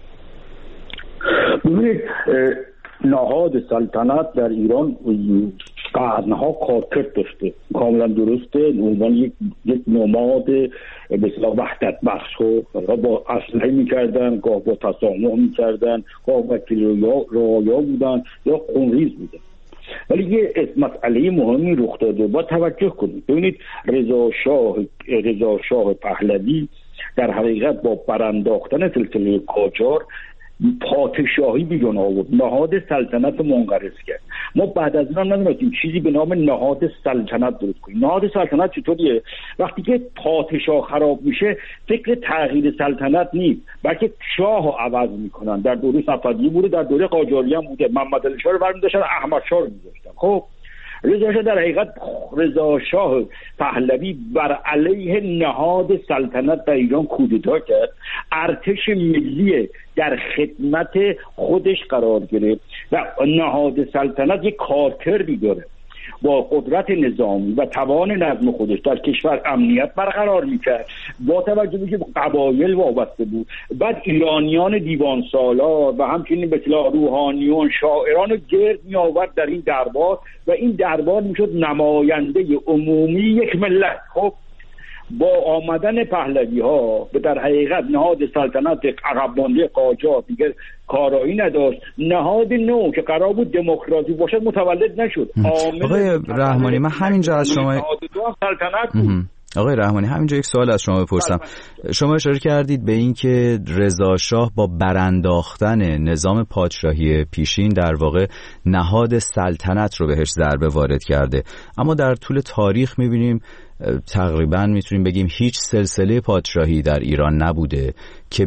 Speaker 7: ببینید نهاد سلطنت در ایران قرنها کارکرد داشته، کاملا درسته، عنوان یک یک نماد به اصطلاح وحدت بخش ها با اسلحه میکردن، گاه با تسامح میکردن، گاه وکیل رعایا بودن یا خونریز بودن. ولی یه مسئله مهمی رخ داده با توجه کنید. ببینید رضا شاه رضا شاه پهلوی در حقیقت با برانداختن سلسله قاجار پادشاهی بیرون آورد، نهاد سلطنت منقرض کرد. ما بعد از اون ندونستیم چیزی به نام نهاد سلطنت درست کنیم. نهاد سلطنت چطوریه؟ وقتی که پادشاه خراب میشه فکر تغییر سلطنت نیست، بلکه شاه رو عوض میکنن. در دوره صفوی بوده، در دوره قاجاری هم بوده. محمد علی شاه رو برمی‌داشتن، احمد شاه رو می‌ذاشتن. خب رضا شاه در حقیقت رضا شاه پهلوی بر علیه نهاد سلطنت در ایران کودتا کرد، ارتش ملی در خدمت خودش قرار گرفت و نهاد سلطنت یک کارکردی داره، با قدرت نظامی و توان نظم خودش در کشور امنیت برقرار میکرد، با توجه به اینکه قبایل وابسته بود. بعد ایرانیان دیوان سالار و همچنین به اصطلاح روحانیون، شاعران رو گرد می آورد در این دربار و این دربار میشد نماینده عمومی یک ملت. خب با آمدن پهلوی ها به در حقیقت نهاد سلطنت عقب مانده قاجار دیگه کارایی نداشت. نهاد نو که قرار بود دموکراسی باشد متولد نشد.
Speaker 4: آقای رحمانی من همینجا از شما آقای رحمانی همینجا یک سوال از شما بپرسم. شما اشاره کردید به این که رضا شاه با برانداختن نظام پادشاهی پیشین در واقع نهاد سلطنت رو بهش ضربه وارد کرده، اما در طول تاریخ می‌بینیم تقریبا میتونیم بگیم هیچ سلسله پادشاهی در ایران نبوده که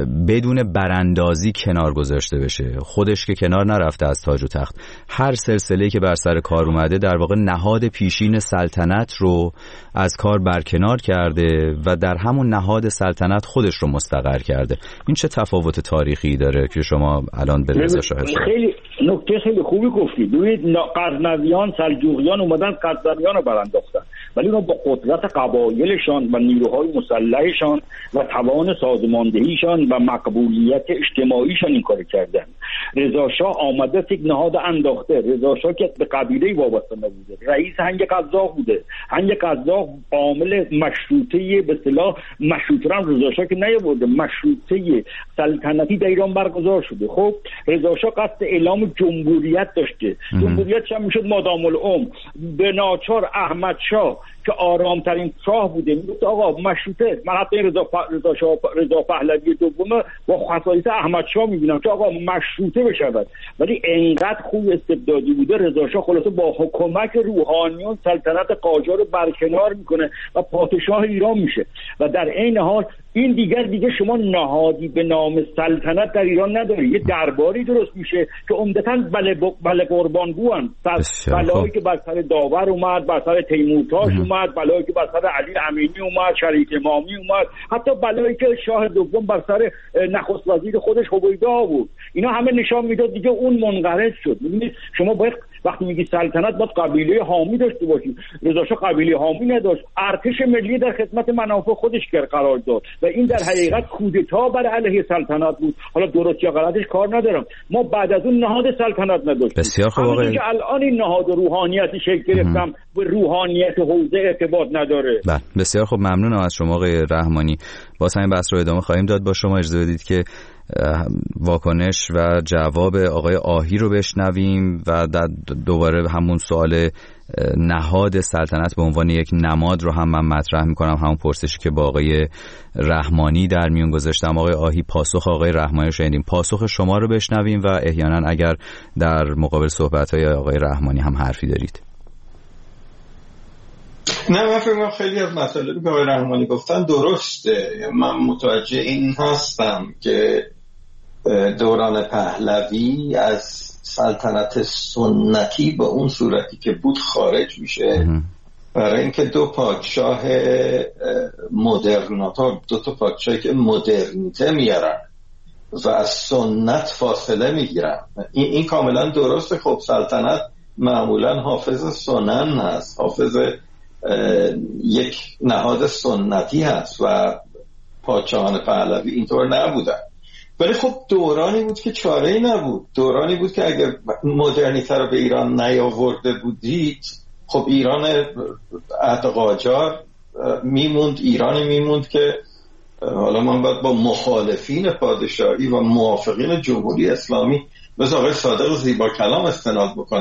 Speaker 4: بدون براندازی کنار گذاشته بشه. خودش که کنار نرفته از تاج و تخت، هر سلسله‌ای که بر سر کار اومده در واقع نهاد پیشین سلطنت رو از کار برکنار کرده و در همون نهاد سلطنت خودش رو مستقر کرده. این چه تفاوت تاریخی داره که شما الان به رضا شاه
Speaker 7: خیلی نکته خیلی خوبی گفتید. ببینید غزنویان، سلجوقیان اومدن غزنویان رو برانداختن، ولی اونا با قدرت قبایلشان و نیروهای مسلحشان و توان سازماندهیشان و مقبولیت اجتماعیشان این کار کردن. رضا شاه آمده یک نهاد انداخته. رضا شاه که به قبیله وابسته نبوده، رئیس هنگ قزاق بوده. هنگ قزاق عامل مشروطه به اصطلاح مشروطه هم رضا شاه که نیاورده، مشروطه سلطنتی در ایران برگزار شده. خب رضا شاه قصد اعلام جمهوریت داشته، جمهوریتش هم میشد مادام العمر. به ناچار احمد شاه که آرامترین شاه بوده میگفت آقا مشروطه. من حتی رضا رضا شاه رضا پهلوی دوم با خصایص احمد شاه میبینم که آقا مشروطه بشود، ولی انقدر خوب استبدادی بوده رضا شاه خلاصه با کمک روحانیون سلطنت قاجار رو برکنار میکنه و پادشاه ایران میشه. و در عین حال این دیگر دیگه شما نهادی به نام سلطنت در ایران نداری. یه درباری درست میشه که عمدتاً بله بله قربانگوان. بلایی که بر سر داور اومد، بر سر تیمورتاش اومد، بلایی که بر سر علی امینی اومد، شریف امامی اومد، حتی بلایی که شاه دوم بر سر نخست وزیر خودش هویدا بود، اینا همه نشان میداد دیگه اون منقرض شد. میبینید شما باید وقتی میگی سلطنت باید قبیله حامی داشته باشی. رضا شاه قبیله حامی نداشت، ارتش ملی در خدمت منافع خودش قرار داد و این در حقیقت کودتا بر علیه سلطنت بود. حالا درست یا غلطش کار ندارم، ما بعد از اون نهاد سلطنت نداشتیم.
Speaker 4: بسیار خوب آقای
Speaker 7: که الان این نهاد روحانیتی شکل گرفتم به روحانیت حوزه ارتباط نداره.
Speaker 4: بله بسیار خوب، ممنونم از شما آقای رحمانی. باز همین بحث رو ادامه خواهیم داد. با شما اجازه بدید که واکنش و جواب آقای آهی رو بشنویم و دوباره همون سوال نهاد سلطنت به عنوان یک نماد رو هم من مطرح میکنم، همون پرسشی که با آقای رحمانی در میون گذاشتم. آقای آهی پاسخ آقای رحمانی رو شنیدیم، پاسخ شما رو بشنویم و احیانا اگر در مقابل صحبت‌های آقای رحمانی هم حرفی دارید.
Speaker 6: نه من فکر می‌کنم خیلی از مسائلی که آقای رحمانی گفتن درسته. من متوجه این هستم که دوران پهلوی از سلطنت سنتی به اون صورتی که بود خارج میشه برای اینکه دو پادشاه مدرناتور، دو تا پادشاهی که مدرنیته میارن و از سنت فاصله میگیرن. این, این کاملا درسته. خب سلطنت معمولا حافظ سنن هست، حافظ یک نهاد سنتی هست و پادشاهان پهلوی اینطور نبودن. ولی خب دورانی بود که چاره‌ای نبود، دورانی بود که اگر مدرنیته رو به ایران نیاورده بودید خب ایران عهد قاجار میموند، ایرانی میموند که حالا من باید با مخالفین پادشاهی و موافقین جمهوری اسلامی مثل آقای صادق زیبا کلام استناد بکنم.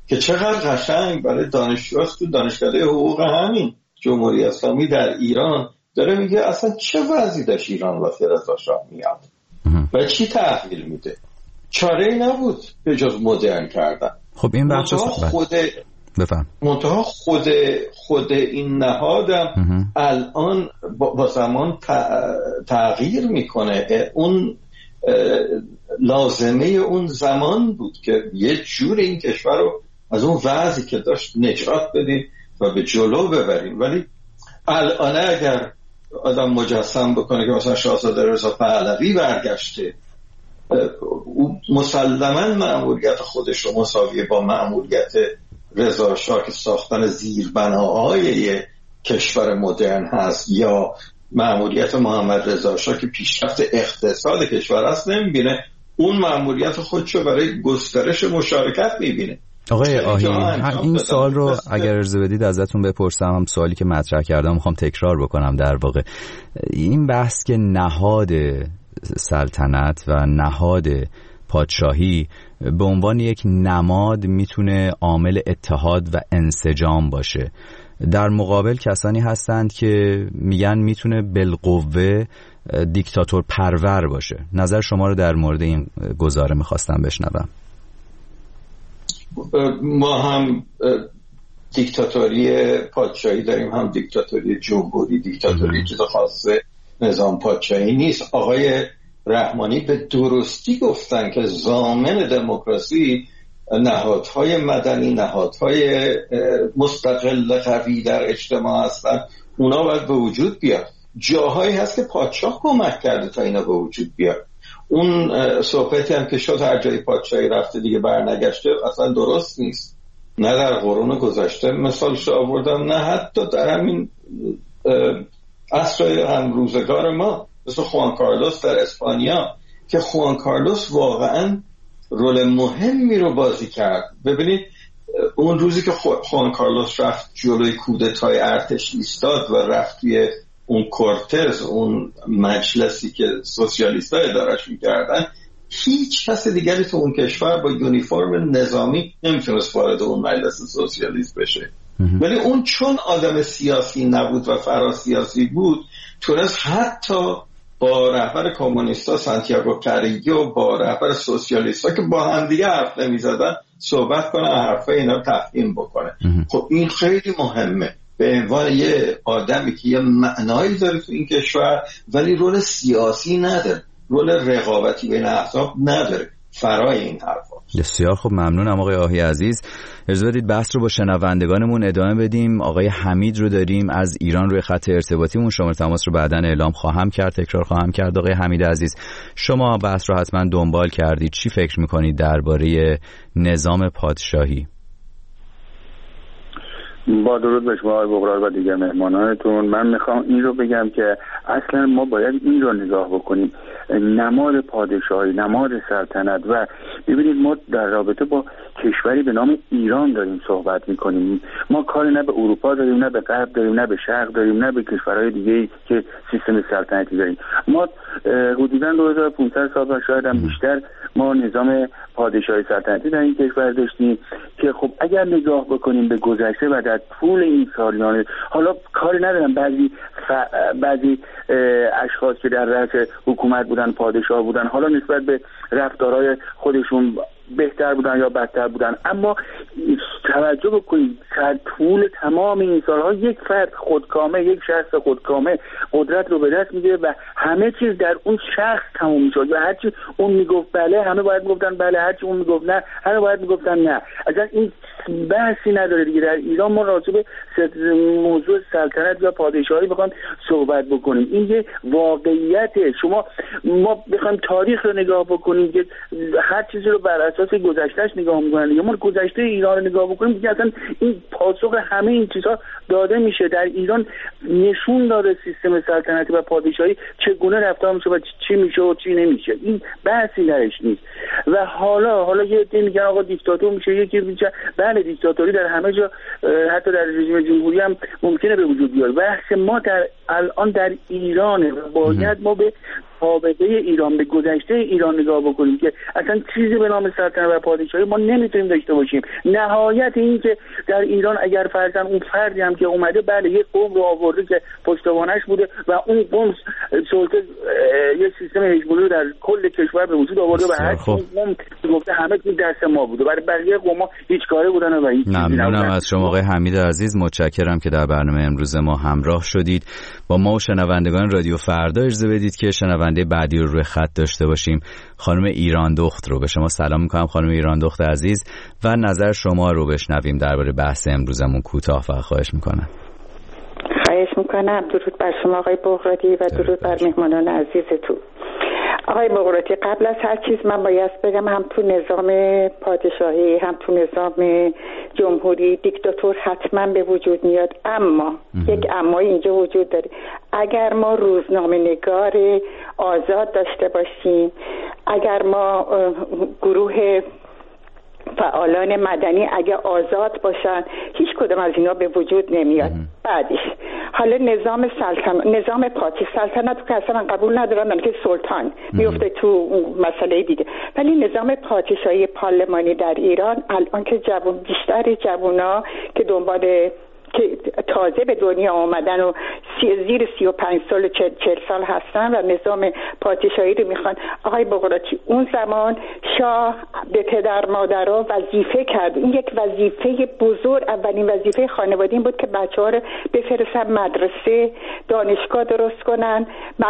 Speaker 6: که چقدر قشنگ برای دانشجوهاست تو دانشکده حقوق همین جمهوری اسلامی در ایران داره میگه اصلا چه وضعی داشت ایران وقتی رضا شاه میاد و چی تحویل میده. چاره‌ای نبود به جز مدرن کردن.
Speaker 4: خب این بخش
Speaker 6: خود
Speaker 4: بفهم
Speaker 6: منتها خود خود این نهادم الان با زمان تغییر میکنه. اون لازمه اون زمان بود که یه جور این کشور رو از اون وضعی که داشت نجات بدیم و به جلو ببریم. ولی الان اگر آدم مجسم بکنه که مثلا شاهزاده رضا پهلوی برگشته، او مسلماً مأموریت خودش رو مساویه با مأموریت رضا شاه که ساختن زیربناهای یه کشور مدرن هست، یا مأموریت محمد رضا شاه که پیشرفت اقتصاد کشور هست نمیبینه. اون مأموریت خودشو برای گسترش مشارکت میبینه.
Speaker 4: آقای آهی این سوال رو اگر اجازه بدید ازتون بپرسم، هم سوالی که مطرح کردم میخوام تکرار بکنم. در واقع این بحث که نهاد سلطنت و نهاد پادشاهی به عنوان یک نماد میتونه عامل اتحاد و انسجام باشه، در مقابل کسانی هستند که میگن میتونه بالقوه دیکتاتور پرور باشه. نظر شما رو در مورد این گزاره میخواستم بشنوم.
Speaker 6: ما هم دیکتاتوری پادشاهی داریم، هم دیکتاتوری جمهوری. دیکتاتوری چیز خاصه نظام پادشاهی نیست. آقای رحمانی به درستی گفتن که ضامن دموکراسی نهادهای مدنی، نهادهای مستقل قوی در اجتماع هستن. اونا باید به وجود بیاد. جاهایی هست که پادشاه کمک کرده تا اینا به وجود بیاد. اون صحبتی هم که شد هر جای پادشاهی رفته دیگه برنگشته اصلا درست نیست. نه در قرون گذشته مثالش آوردم، نه حتی در همین عصر هم روزگار ما، مثل خوان کارلوس در اسپانیا که خوان کارلوس واقعا رول مهمی رو بازی کرد. ببینید اون روزی که خوان کارلوس رفت جلوی کودتای ارتش ایستاد و رفت توی اون کورتز، اون مجلسی که سوسیالیست‌ها اداره‌اش می‌کردن، هیچ کس دیگری تو اون کشور با یونیفرم نظامی نمیتونست وارد اون مجلس سوسیالیست بشه. ولی اون چون آدم سیاسی نبود و فراسیاسی بود، تونست حتی با رهبر کمونیستا سانتیاگو کاریگو، با رهبر سوسیالیستا که با هم دیگه حرف نمی‌زدن، صحبت کنه، حرفای اینا رو تفهیم بکنه. خب این خیلی مهمه به عنوان یه آدمی که یه معنایی داره تو این کشور ولی رول سیاسی نداره، رول رقابتی بین احزاب نداره، فرای این حرفا.
Speaker 4: بسیار خوب، ممنونم آقای آهی عزیز. اجازه بدید بحث رو با شنوندگانمون ادامه بدیم. آقای حمید رو داریم از ایران روی خط ارتباطیمون. شماره تماس رو بعداً اعلام خواهم کرد، تکرار خواهم کرد. آقای حمید عزیز، شما بحث رو حتما دنبال کردید. چی فکر میکنید درباره نظام پادشاهی؟
Speaker 13: با درود به شما آقای بغرار و دیگر مهمانانتون. من میخوام این رو بگم که اصلا ما باید این رو نگاه بکنیم، نماد پادشاهی، نماد سلطنت. و ببینید ما در رابطه با کشوری به نام ایران داریم صحبت میکنیم. ما کاری نه به اروپا داریم، نه به غرب داریم، نه به شرق داریم، نه به کشورهای دیگه که سیستم سلطنتی داریم. ما حدوداً دو هزار و پانصد سال و شاید هم بیشتر ما نظام پادشاهی سلطنتی در این کشور داشتیم که خب اگر نگاه بکنیم به گذشته و در طول این سالیان، حالا کاری ندارم بعضی ف... بعضی اشخاص که در رأس حکومت بودن، پادشاه بودن، حالا نسبت به رفتارهای خودشون بهتر بودن یا بدتر بودن، اما توجه بکنید در طول تمام این سالها یک فرد خودکامه، یک شخص خودکامه قدرت رو به دست میگیره و همه چیز در اون شخص تموم میشد و هرچی اون میگفت بله همه باید میگفتن بله، هرچی اون میگفت نه همه باید میگفتن نه. اصلا این بحثی نداره دیگه. در ایران ما راجع به موضوع سلطنت یا پادشاهی بخوام صحبت بکنیم، این یه واقعیته. شما ما بخوایم تاریخ رو نگاه بکنیم که هر چیزی رو بر اساس گذشتهش نگاه میکنن، یا ما گذشته ایران رو نگاه بکنیم دیگه اصلا این پاسخ همه این چیزها داده میشه. در ایران نشون داده سیستم سلطنتی و پادشاهی چگونه رفتار میشه و چی میشه و چی نمیشه. این بحثی درش نیست. و حالا حالا یه عده میگن آقا دیکتاتور میشه، یکی میگه بله دیکتاتوری در همه جا، حتی در رژیم جمهوری هم ممکنه به وجود بیاد. بحث ما در الان در ایرانه و باید ما به سابقه ایران، به گذشته ایران نگاه بکنیم که اصلا چیزی به نام سلطنت و پادشاهی ما نمیتونیم داشته باشیم. نهایت این که در ایران اگر فرضاً اون فردی هم که اومده بله یک قوم رو آورده که پشتوانش بوده و اون قوم سلطه یک سیستم هژمونی در کل کشور به وجود آورده و هر قوم گفته همه تو دست ما بوده، برای بقیه قوم‌ها هیچ کاری بودن و هیچ چیزی نبودن.
Speaker 4: ممنونم از شما آقای حمید عزیز، متشکرم که در برنامه امروز ما همراه شدید. با ما و شنوندگان رادیو فردا اجازه بدید که شنونده بعدی رو روی خط داشته باشیم. خانم ایران دخت رو به شما سلام میکنم. خانم ایران دخت عزیز و نظر شما رو بشنویم درباره بحث امروزمون کوتاه و خواهش میکنم.
Speaker 14: خواهش میکنم. درود بر شما آقای بغراتی و درود بر مهمانان عزیزتون. آقای بغراتی، قبل از هر چیز من باید بگم هم تو نظام پادشاهی هم تو نظام جمهوری دیکتاتور حتما به وجود میاد، اما اه. یک امایی اینجا وجود داره. اگر ما روزنامه نگار آزاد داشته باشیم، اگر ما گروه فعالان مدنی اگه آزاد باشن، هیچ کدوم از اینا به وجود نمیاد. بعدش حالا نظام سلطنت، نظام پادشاهی سلطنت که اصلا قبول ندارم که سلطان میفته تو مسئله دیگه، ولی نظام پادشاهی پارلمانی در ایران الان که جوان بیشتر جوونا که دنبال که تازه به دنیا آمدن و زیر سی و پنج سال و چل, چل سال هستن و نظام پادشاهی رو میخوان. آقای بغراتی، اون زمان شاه به پدر مادرها وظیفه کرد، این یک وظیفه بزرگ، اولین وظیفه خانواده این بود که بچه ها رو بفرستن مدرسه، دانشگاه درست کنن،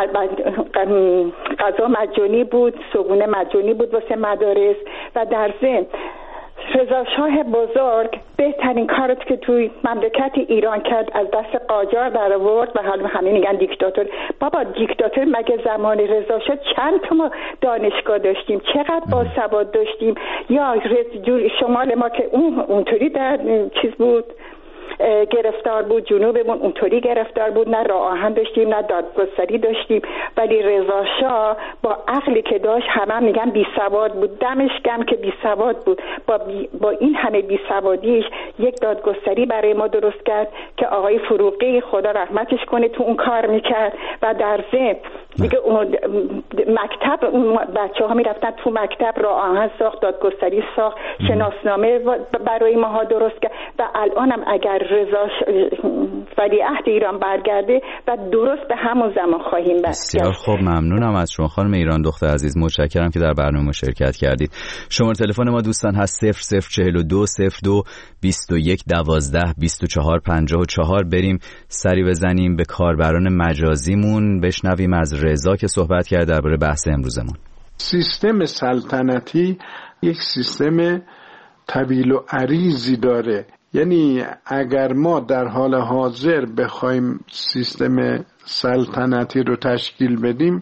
Speaker 14: غذا مجانی بود، صبحونه مجانی بود واسه مدارس و در ضمن رضا شاه بزرگ بهترین کاری که توی مملکت ایران کرد از دست قاجار در آورد و حالا همین میگن دیکتاتور. بابا دیکتاتور مگه زمان رضا شاه چند تا ما دانشگاه داشتیم، چقدر باسواد داشتیم؟ یا شمال ما که اون اونطوری در چیز بود گرفتار بود، جنوبمون اونطوری گرفتار بود، نه راه آهن داشتیم نه دادگستری داشتیم، ولی رضا شاه با عقلی که داشت همه میگن بی سواد بود، دمش گرم که بی سواد بود، با, بی با این همه بی سوادیش یک دادگستری برای ما درست کرد که آقای فروغی خدا رحمتش کنه تو اون کار میکرد و در ضمن دیگه اون مکتب اون بچه ها میرفتن تو مکتب راه آهن ساخت، دادگستری ساخت، شناسنامه برای ماها درست کرد و الانم اگر رضا ولیعهد ایران برگرده و درست به همون زمان خواهیم برگرد.
Speaker 4: بسیار خوب، ممنونم از شما خانم ایران دخت عزیز، متشکرم که در برنامه شرکت کردید. شماره تلفن ما دوستان هست صفر صفر چهل و دو صفر دو بیست و یک دوازده بیست و چهار پنجاه و چهار. بریم سری بزنیم به کاربران مجازیمون، بشنویم از رضا که صحبت کرد درباره بحث امروزمون.
Speaker 15: سیستم سلطنتی یک سیستم طویل و عریضی داره، یعنی اگر ما در حال حاضر بخوایم سیستم سلطنتی رو تشکیل بدیم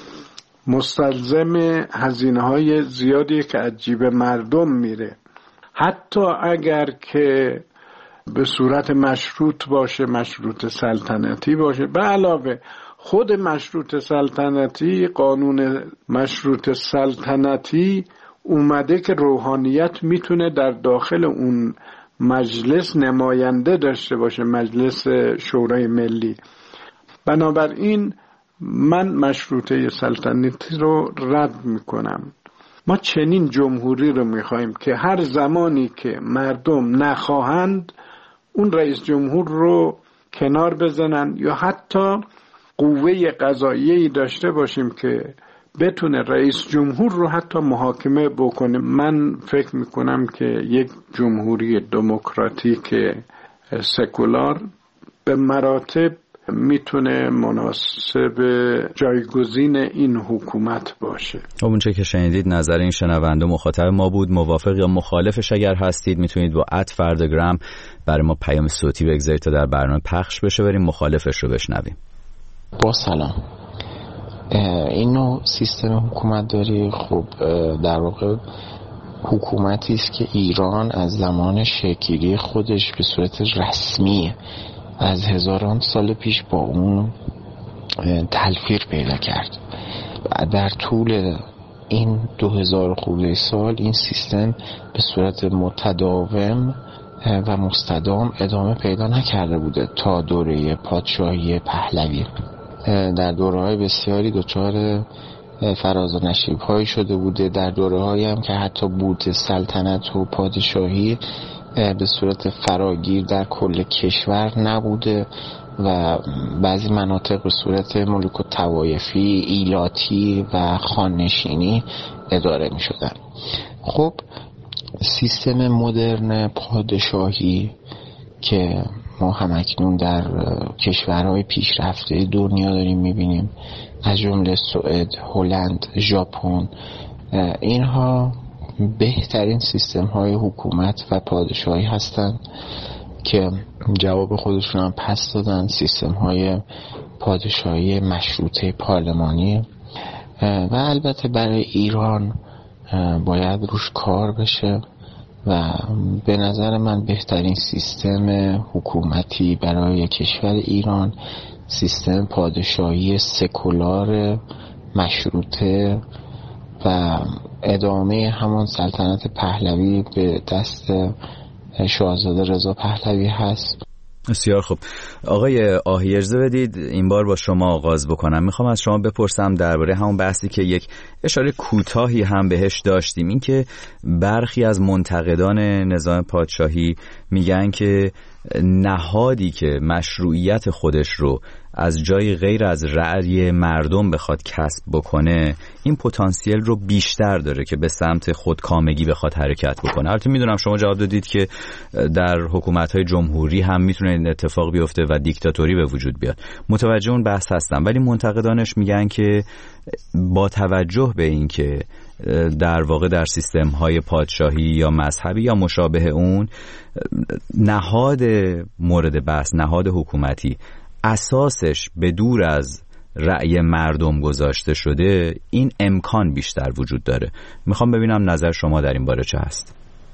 Speaker 15: مستلزم هزینه‌های زیادی که از جیب مردم میره، حتی اگر که به صورت مشروط باشه، مشروط سلطنتی باشه. به علاوه خود مشروط سلطنتی، قانون مشروط سلطنتی اومده که روحانیت میتونه در داخل اون مجلس نماینده داشته باشه، مجلس شورای ملی. بنابراین من مشروطه سلطنتی رو رد میکنم. ما چنین جمهوری رو میخوایم که هر زمانی که مردم نخواهند اون رئیس جمهور رو کنار بزنن، یا حتی قوه قضاییه‌ای داشته باشیم که بتونه رئیس جمهور رو حتی محاکمه بکنه. من فکر میکنم که یک جمهوری دموکراتیک سکولار به مراتب میتونه مناسب جایگزین این حکومت باشه.
Speaker 4: اون چه که شنیدید نظر این شنونده مخاطب ما بود. موافق یا مخالفش اگر هستید میتونید با ات فرداگرام برای ما پیام صوتی بگذارید تا در برنامه پخش بشه. بریم مخالفش رو بشنویم.
Speaker 11: با سلام. این نوع سیستم حکومت داری خب در واقع حکومتی است که ایران از زمان شکل‌گیری خودش به صورت رسمی از هزاران سال پیش با اون تلفیق پیدا کرد. در طول این دو هزار خورده سال این سیستم به صورت متداوم و مستدام ادامه پیدا نکرده بوده تا دوره پادشاهی پهلوی. در دوره‌های بسیاری دچار فراز و نشیب‌هایی شده بوده، در دوره‌هایی هم که حتی بود سلطنت و پادشاهی به صورت فراگیر در کل کشور نبوده و بعضی مناطق به صورت ملوک الطوایفی، ایلاتی و خاننشینی اداره می شدن. خب سیستم مدرن پادشاهی که ما همکنون در کشورهای پیشرفته دنیا داریم می بینیم، از جمله سوئد، هلند، ژاپن، اینها بهترین سیستم های حکومت و پادشاهی هستند که جواب خودشون هم پس دادن. سیستم های پادشاهی مشروطه پارلمانی و البته برای ایران باید روش کار بشه و به نظر من بهترین سیستم حکومتی برای کشور ایران سیستم پادشاهی سکولار مشروطه و ادامه همان سلطنت پهلوی به دست شاهزاده رضا پهلوی هست.
Speaker 4: بسیار خوب. آقای آهی اجازه بدید این بار با شما آغاز بکنم. میخوام از شما بپرسم درباره همون بحثی که یک اشاره کوتاهی هم بهش داشتیم، این که برخی از منتقدان نظام پادشاهی میگن که نهادی که مشروعیت خودش رو از جای غیر از رأی مردم بخواد کسب بکنه، این پتانسیل رو بیشتر داره که به سمت خودکامگی بخواد حرکت بکنه. البته میدونم شما جواب دادید که در حکومت‌های جمهوری هم میتونه این اتفاق بیفته و دیکتاتوری به وجود بیاد. متوجه اون بحث هستم، ولی منتقدانش میگن که با توجه به این که در واقع در سیستم‌های پادشاهی یا مذهبی یا مشابه اون نهاد مورد بحث، نهاد حکومتی اساسش به دور از رأی مردم گذاشته شده، این امکان بیشتر وجود داره. میخوام ببینم نظر شما در این باره چه هست؟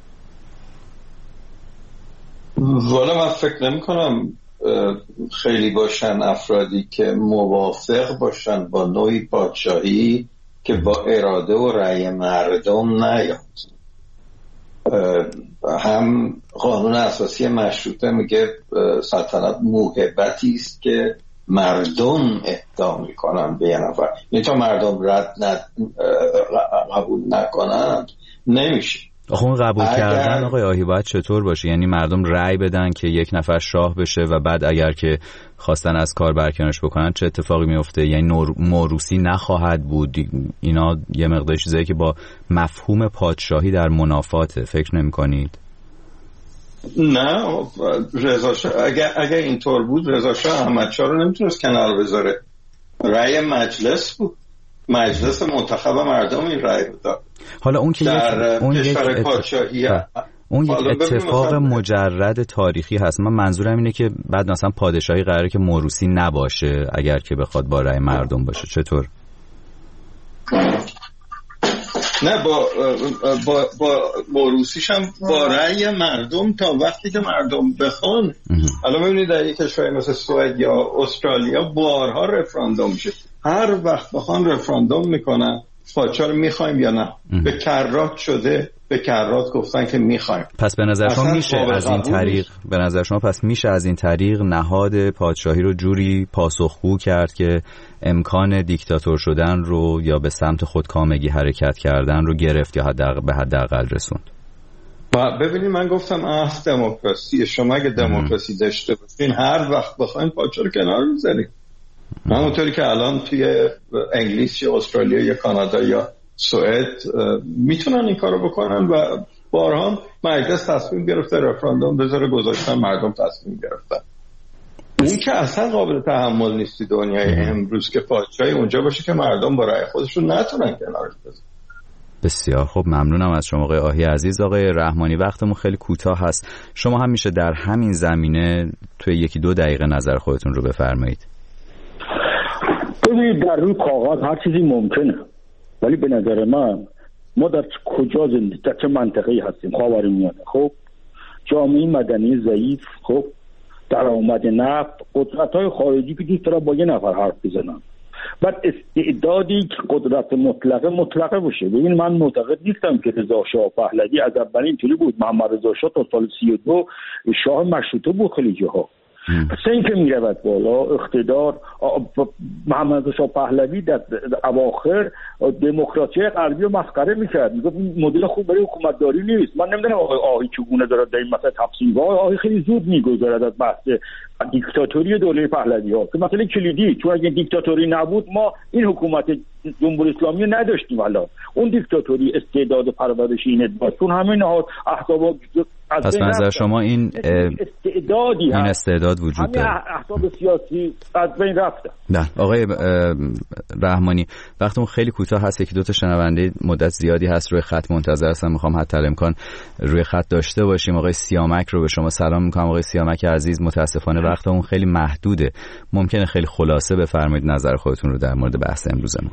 Speaker 6: والا من فکر نمی کنم خیلی باشن افرادی که موافق باشن با نوعی پادشاهی که با اراده و رأی مردم نیاد. هم قانون اساسی مشروطه میگه سلطنت موهبتی است که مردم اهدا میکنن به یه نفر، یعنی تا مردم رد ند... قبول نکنن نمیشه.
Speaker 4: آخه اون قبول اگر... کردن آقای آهی باید چطور باشه؟ یعنی مردم رأی بدن که یک نفر شاه بشه و بعد اگر که خواستن از کار برکنارش بکنن چه اتفاقی میفته؟ یعنی نور... موروثی نخواهد بود. اینا یه مقدار چیزایی که با مفهوم پادشاهی در منافاته. فکر نمی کنید؟
Speaker 6: نه رضا شاه اگر اگر اینطور بود رضا شاه احمد شاه رو نمیتونست کنار بذاره. رأی مجلس بود، مجلس منتخب مردم این رأی رو داد.
Speaker 4: حالا اون که
Speaker 6: در
Speaker 4: یک اون یک
Speaker 6: پادشاهی
Speaker 4: اون یک اتفاق مجرد تاریخی هست. من منظورم اینه که بعد مثلا پادشاهی قراره که موروثی نباشه اگر که بخواد با رأی مردم باشه. چطور؟
Speaker 6: نه با با با موروثیش هم با رأی مردم تا وقتی که مردم بخوان. الان ببینید در یک کشور مثل سوئد یا استرالیا بارها رفراندوم میشه، هر وقت بخوان رفراندوم میکنن پادشاه رو میخوایم یا نه. به کرات شده، به کرات گفتن که میخوایم.
Speaker 4: پس به نظر شما میشه از این طریق به نظر شما پس میشه از این طریق نهاد پادشاهی رو جوری پاسخگو کرد که امکان دیکتاتور شدن رو یا به سمت خودکامگی حرکت کردن رو گرفت یا حداقل به حداقل رسوند؟
Speaker 6: ببینید من گفتم اصل دموکراسی، شما اگه دموکراسی داشته باشین هر وقت بخواین پادشاه رو کنار میذارید. همونطوری که الان توی انگلیس یا استرالیا یا کانادا یا سوئد میتونن این کارو بکنن و بارها مجلس تصمیم گرفته رفراندوم بذاره، گذاشتن مردم تصمیم گرفتن. این که اصلا قابل تحمل نیستی دنیای امروز که پادشاهی اونجا باشه که مردم با رأی خودشون نتونن کنارش بذارن.
Speaker 4: بسیار خوب، ممنونم از شما آقای آهی عزیز. آقای رحمانی وقتمون خیلی کوتاه هست، شما هم میشه در همین زمینه توی یکی دو دقیقه نظر خودتون رو بفرمایید.
Speaker 7: ببینید در روی کاغذ هر چیزی ممکنه، ولی به نظر من ما در کجا زندگی، در چه منطقه‌ای هستیم؟ خاورمیانه. خب جامعه مدنی ضعیف، خب درآمد نفت، قدرت‌های خارجی که دوست دارن با یه نفر حرف بزنن، بعد استعدادی که قدرت مطلقه مطلقه باشه. ببین من معتقد نیستم که رضا شاه پهلوی از اول اینطوری بود. محمد رضا شاه تا سال سی و دو شاه مشروطه بود خیلی جاها. سن که میرود بالا اقتدار، محمد رضا پهلوی در اواخر دموکراسی غربی رو مسخره میکرد، میگفت این مدل خوب برای حکومتداری نیست. من نمیدونم آقای آهی چگونه دارد در این مسئله تفسیر. آقای آهی خیلی زود میگذرد از بحث دیکتاتوری دوره پهلوی ها که مسئله کلیدی، چون اگه دیکتاتوری نبود ما این حکومت جمهوری اسلامی رو نداشتیم. الان اون دیکتاتوری استعداد پرورش این ادعاست، چون همین ها احزاب
Speaker 4: پس نظر شما این
Speaker 7: استعدادی
Speaker 4: این استعداد وجود داره،
Speaker 7: احزاب سیاسی از بین رفته.
Speaker 4: نه آقای رحمانی وقتمون خیلی کوتاه هست، یکی دو تا شنونده مدت زیادی هست روی خط منتظر هستن، میخوام حتی الامکان روی خط داشته باشیم. آقای سیامک رو به شما سلام میکنم. آقای سیامک عزیز متاسفانه وقتمون خیلی محدوده، ممکنه خیلی خلاصه بفرمایید نظر خودتون رو در مورد بحث امروزمون.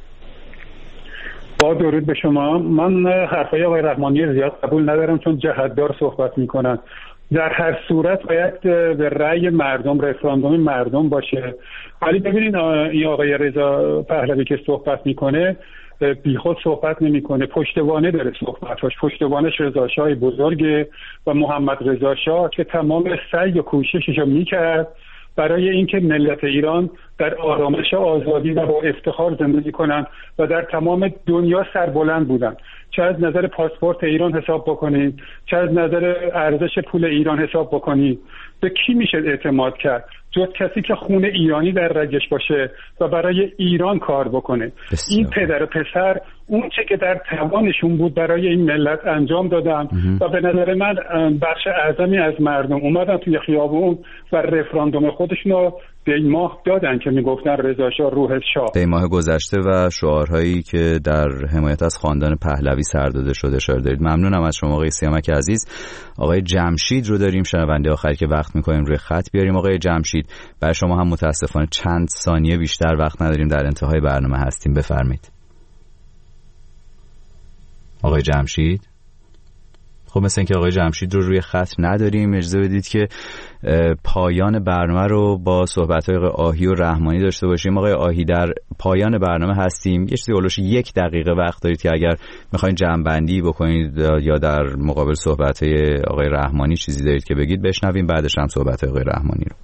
Speaker 16: با درود به شما. من حرفای آقای رحمانی زیاد قبول ندارم چون جهتدار صحبت میکنن. در هر صورت باید به رأی مردم، رفراندوم مردم باشه. ولی ببینید این آقای رضا پهلوی که صحبت میکنه بیخود صحبت نمیکنه، پشتوانه داره صحبتاش. پشتوانش رضا شاه بزرگه و محمد رضا شاه که تمام سعی و کوششش رو میکرد برای اینکه ملت ایران در آرامش و آزادی و با افتخار زندگی کنن و در تمام دنیا سربلند بودن. چه از نظر پاسپورت ایران حساب بکنید، چه از نظر ارزش پول ایران حساب بکنید، به کی میشه اعتماد کرد جز کسی که خون ایرانی در رگش باشه و برای ایران کار بکنه. بسیار. این پدر و پسر اون چه که در توانشون بود برای این ملت انجام دادن و به نظر من بخش اعظمی از مردم اومدن توی خیابون و رفراندوم خودشون رو دیماه دادن که میگفتن رضا شاه روح شاه.
Speaker 4: دیماه گذشته و شعارهایی که در حمایت از خاندان پهلوی سر داده شده اشاره دارید. ممنونم از شما آقای سیامک عزیز. آقای جمشید رو داریم، شنونده آخری که وقت میکنیم روی خط بیاریم. آقای جمشید برای شما هم متاسفانه چند ثانیه بیشتر وقت نداریم، در انتهای برنامه هستیم، بفرمایید. آقای جمشید خب مثل اینکه آقای جمشید رو روی خط نداریم. اجازه بدید که پایان برنامه رو با صحبت‌های آقای آهی و رحمانی داشته باشیم. آقای آهی در پایان برنامه هستیم، یه چیزی اولش یک دقیقه وقت دارید که اگر میخواین جمع‌بندی بکنید یا در مقابل صحبت‌های آقای رحمانی چیزی دارید که بگید بشنویم، بعدش هم صحبت‌های آقای رحمانی رو.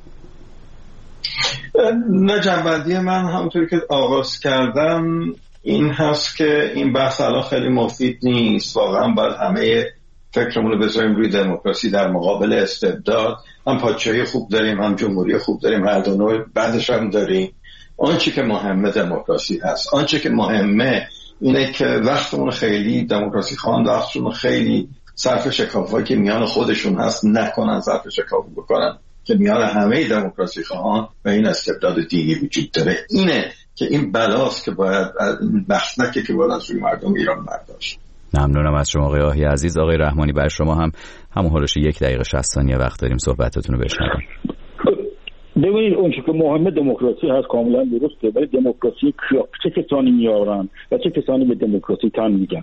Speaker 6: نه جمع‌بندی من همونطوری که آغاز کردم این هست که این بحث الان خیلی مفید نیست. واقعا باید همه فکرمون رو بذاریم روی دموکراسی در مقابل استبداد. هم پادشاهی خوب داریم، هم جمهوری خوب داریم، هر دو نوع بعدش هم داریم. آنچه که مهمه دموکراسی هست. آنچه که مهمه اینه که وقتمون خیلی دموکراسی خوان وقتشون خیلی صرف شکافایی که میان خودشون هست نکنن، صرف شکافی بکنن که میان همه دموکراسی خواهان و این استبداد دینی وجود داره. اینه که این بلاست که باید بحثنکه که باید از روی مردم ایران برداشت.
Speaker 4: ممنونم از شما آقای آهی عزیز. آقای رحمانی برای شما هم همون حالش یک دقیقه شصت ثانیه وقت داریم صحبتاتون رو بشنویم.
Speaker 7: ببینید اون که مهمه دموکراسی هست کاملا درسته، ولی دموکراسی چه کسانی میارن و چه کسانی به دموکراسی تن میگن.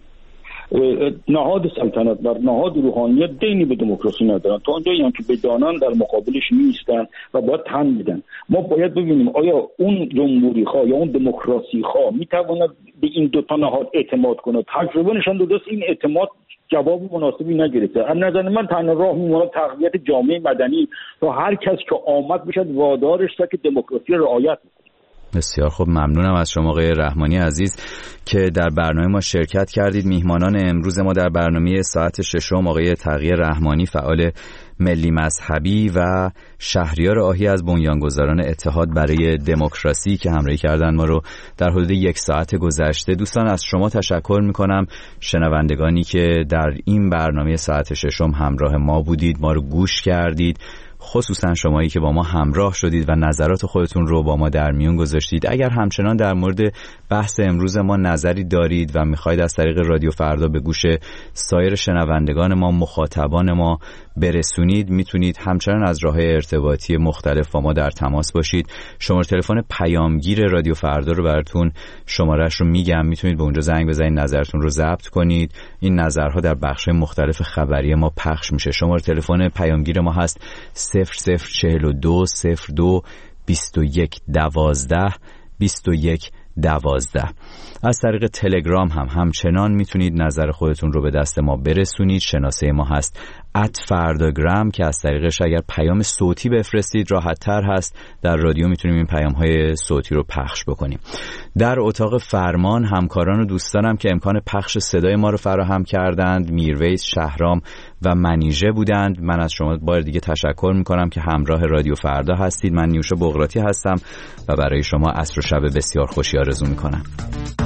Speaker 7: نهاد سلطنت و نهاد روحانیت دینی به دموکراسی ندارن، تا اونجایی هم که بدانن در مقابلش نیستن و باید تن میدن. ما باید ببینیم آیا اون جمهوری خواه یا اون دموکراسی خواه میتواند به این دو تا نهاد اعتماد کنه. تجربه نشان داده این اعتماد جواب مناسبی نگرفته. از نظر من تنها راه میمونه تقویت جامعه مدنی و هر کس که آمد بشه وادارش تا که دموکراسی رعایت کنه.
Speaker 4: بسیار خوب، ممنونم از شما آقای رحمانی عزیز که در برنامه ما شرکت کردید. میهمانان امروز ما در برنامه ساعت ششم آقای تقی رحمانی فعال ملی مذهبی و شهریار آهی از بنیانگذاران اتحاد برای دموکراسی که همراهی کردن ما رو در حدود یک ساعت گذشته. دوستان از شما تشکر میکنم، شنوندگانی که در این برنامه ساعت ششم همراه ما بودید، ما رو گوش کردید، خصوصا شمایی که با ما همراه شدید و نظرات خودتون رو با ما در میون گذاشتید. اگر همچنان در مورد بحث امروز ما نظری دارید و میخواید از طریق رادیو فردا به گوش سایر شنوندگان ما، مخاطبان ما برسونید، میتونید همچنان از راه‌های ارتباطی مختلف با ما در تماس باشید. شماره تلفن پیامگیر رادیو فردا رو براتون شماره‌اش رو میگم، میتونید به اونجا زنگ بزنید، نظرتون رو ضبط کنید. این نظرها در بخش‌های مختلف خبری ما پخش میشه. شماره تلفن پیامگیر ما هست صفر صفر چهل و دو صفر دو بیست و یک دوازده بیست و یک دوازده. از طریق تلگرام هم همچنان میتونید نظر خودتون رو به دست ما برسونید. شناسه ما هست ات فرداگرام که از طریقش اگر پیام صوتی بفرستید راحت تر هست. در رادیو میتونیم این پیام های صوتی رو پخش بکنیم. در اتاق فرمان همکاران و دوستانم که امکان پخش صدای ما رو فراهم کردند میرویس، شهرام و منیژه بودند. من از شما بار دیگه تشکر میکنم که همراه رادیو فردا هستید. من نیوشا بقراتی هستم و برای شما عصر و شب بسیار خوشی آرزو میکنم.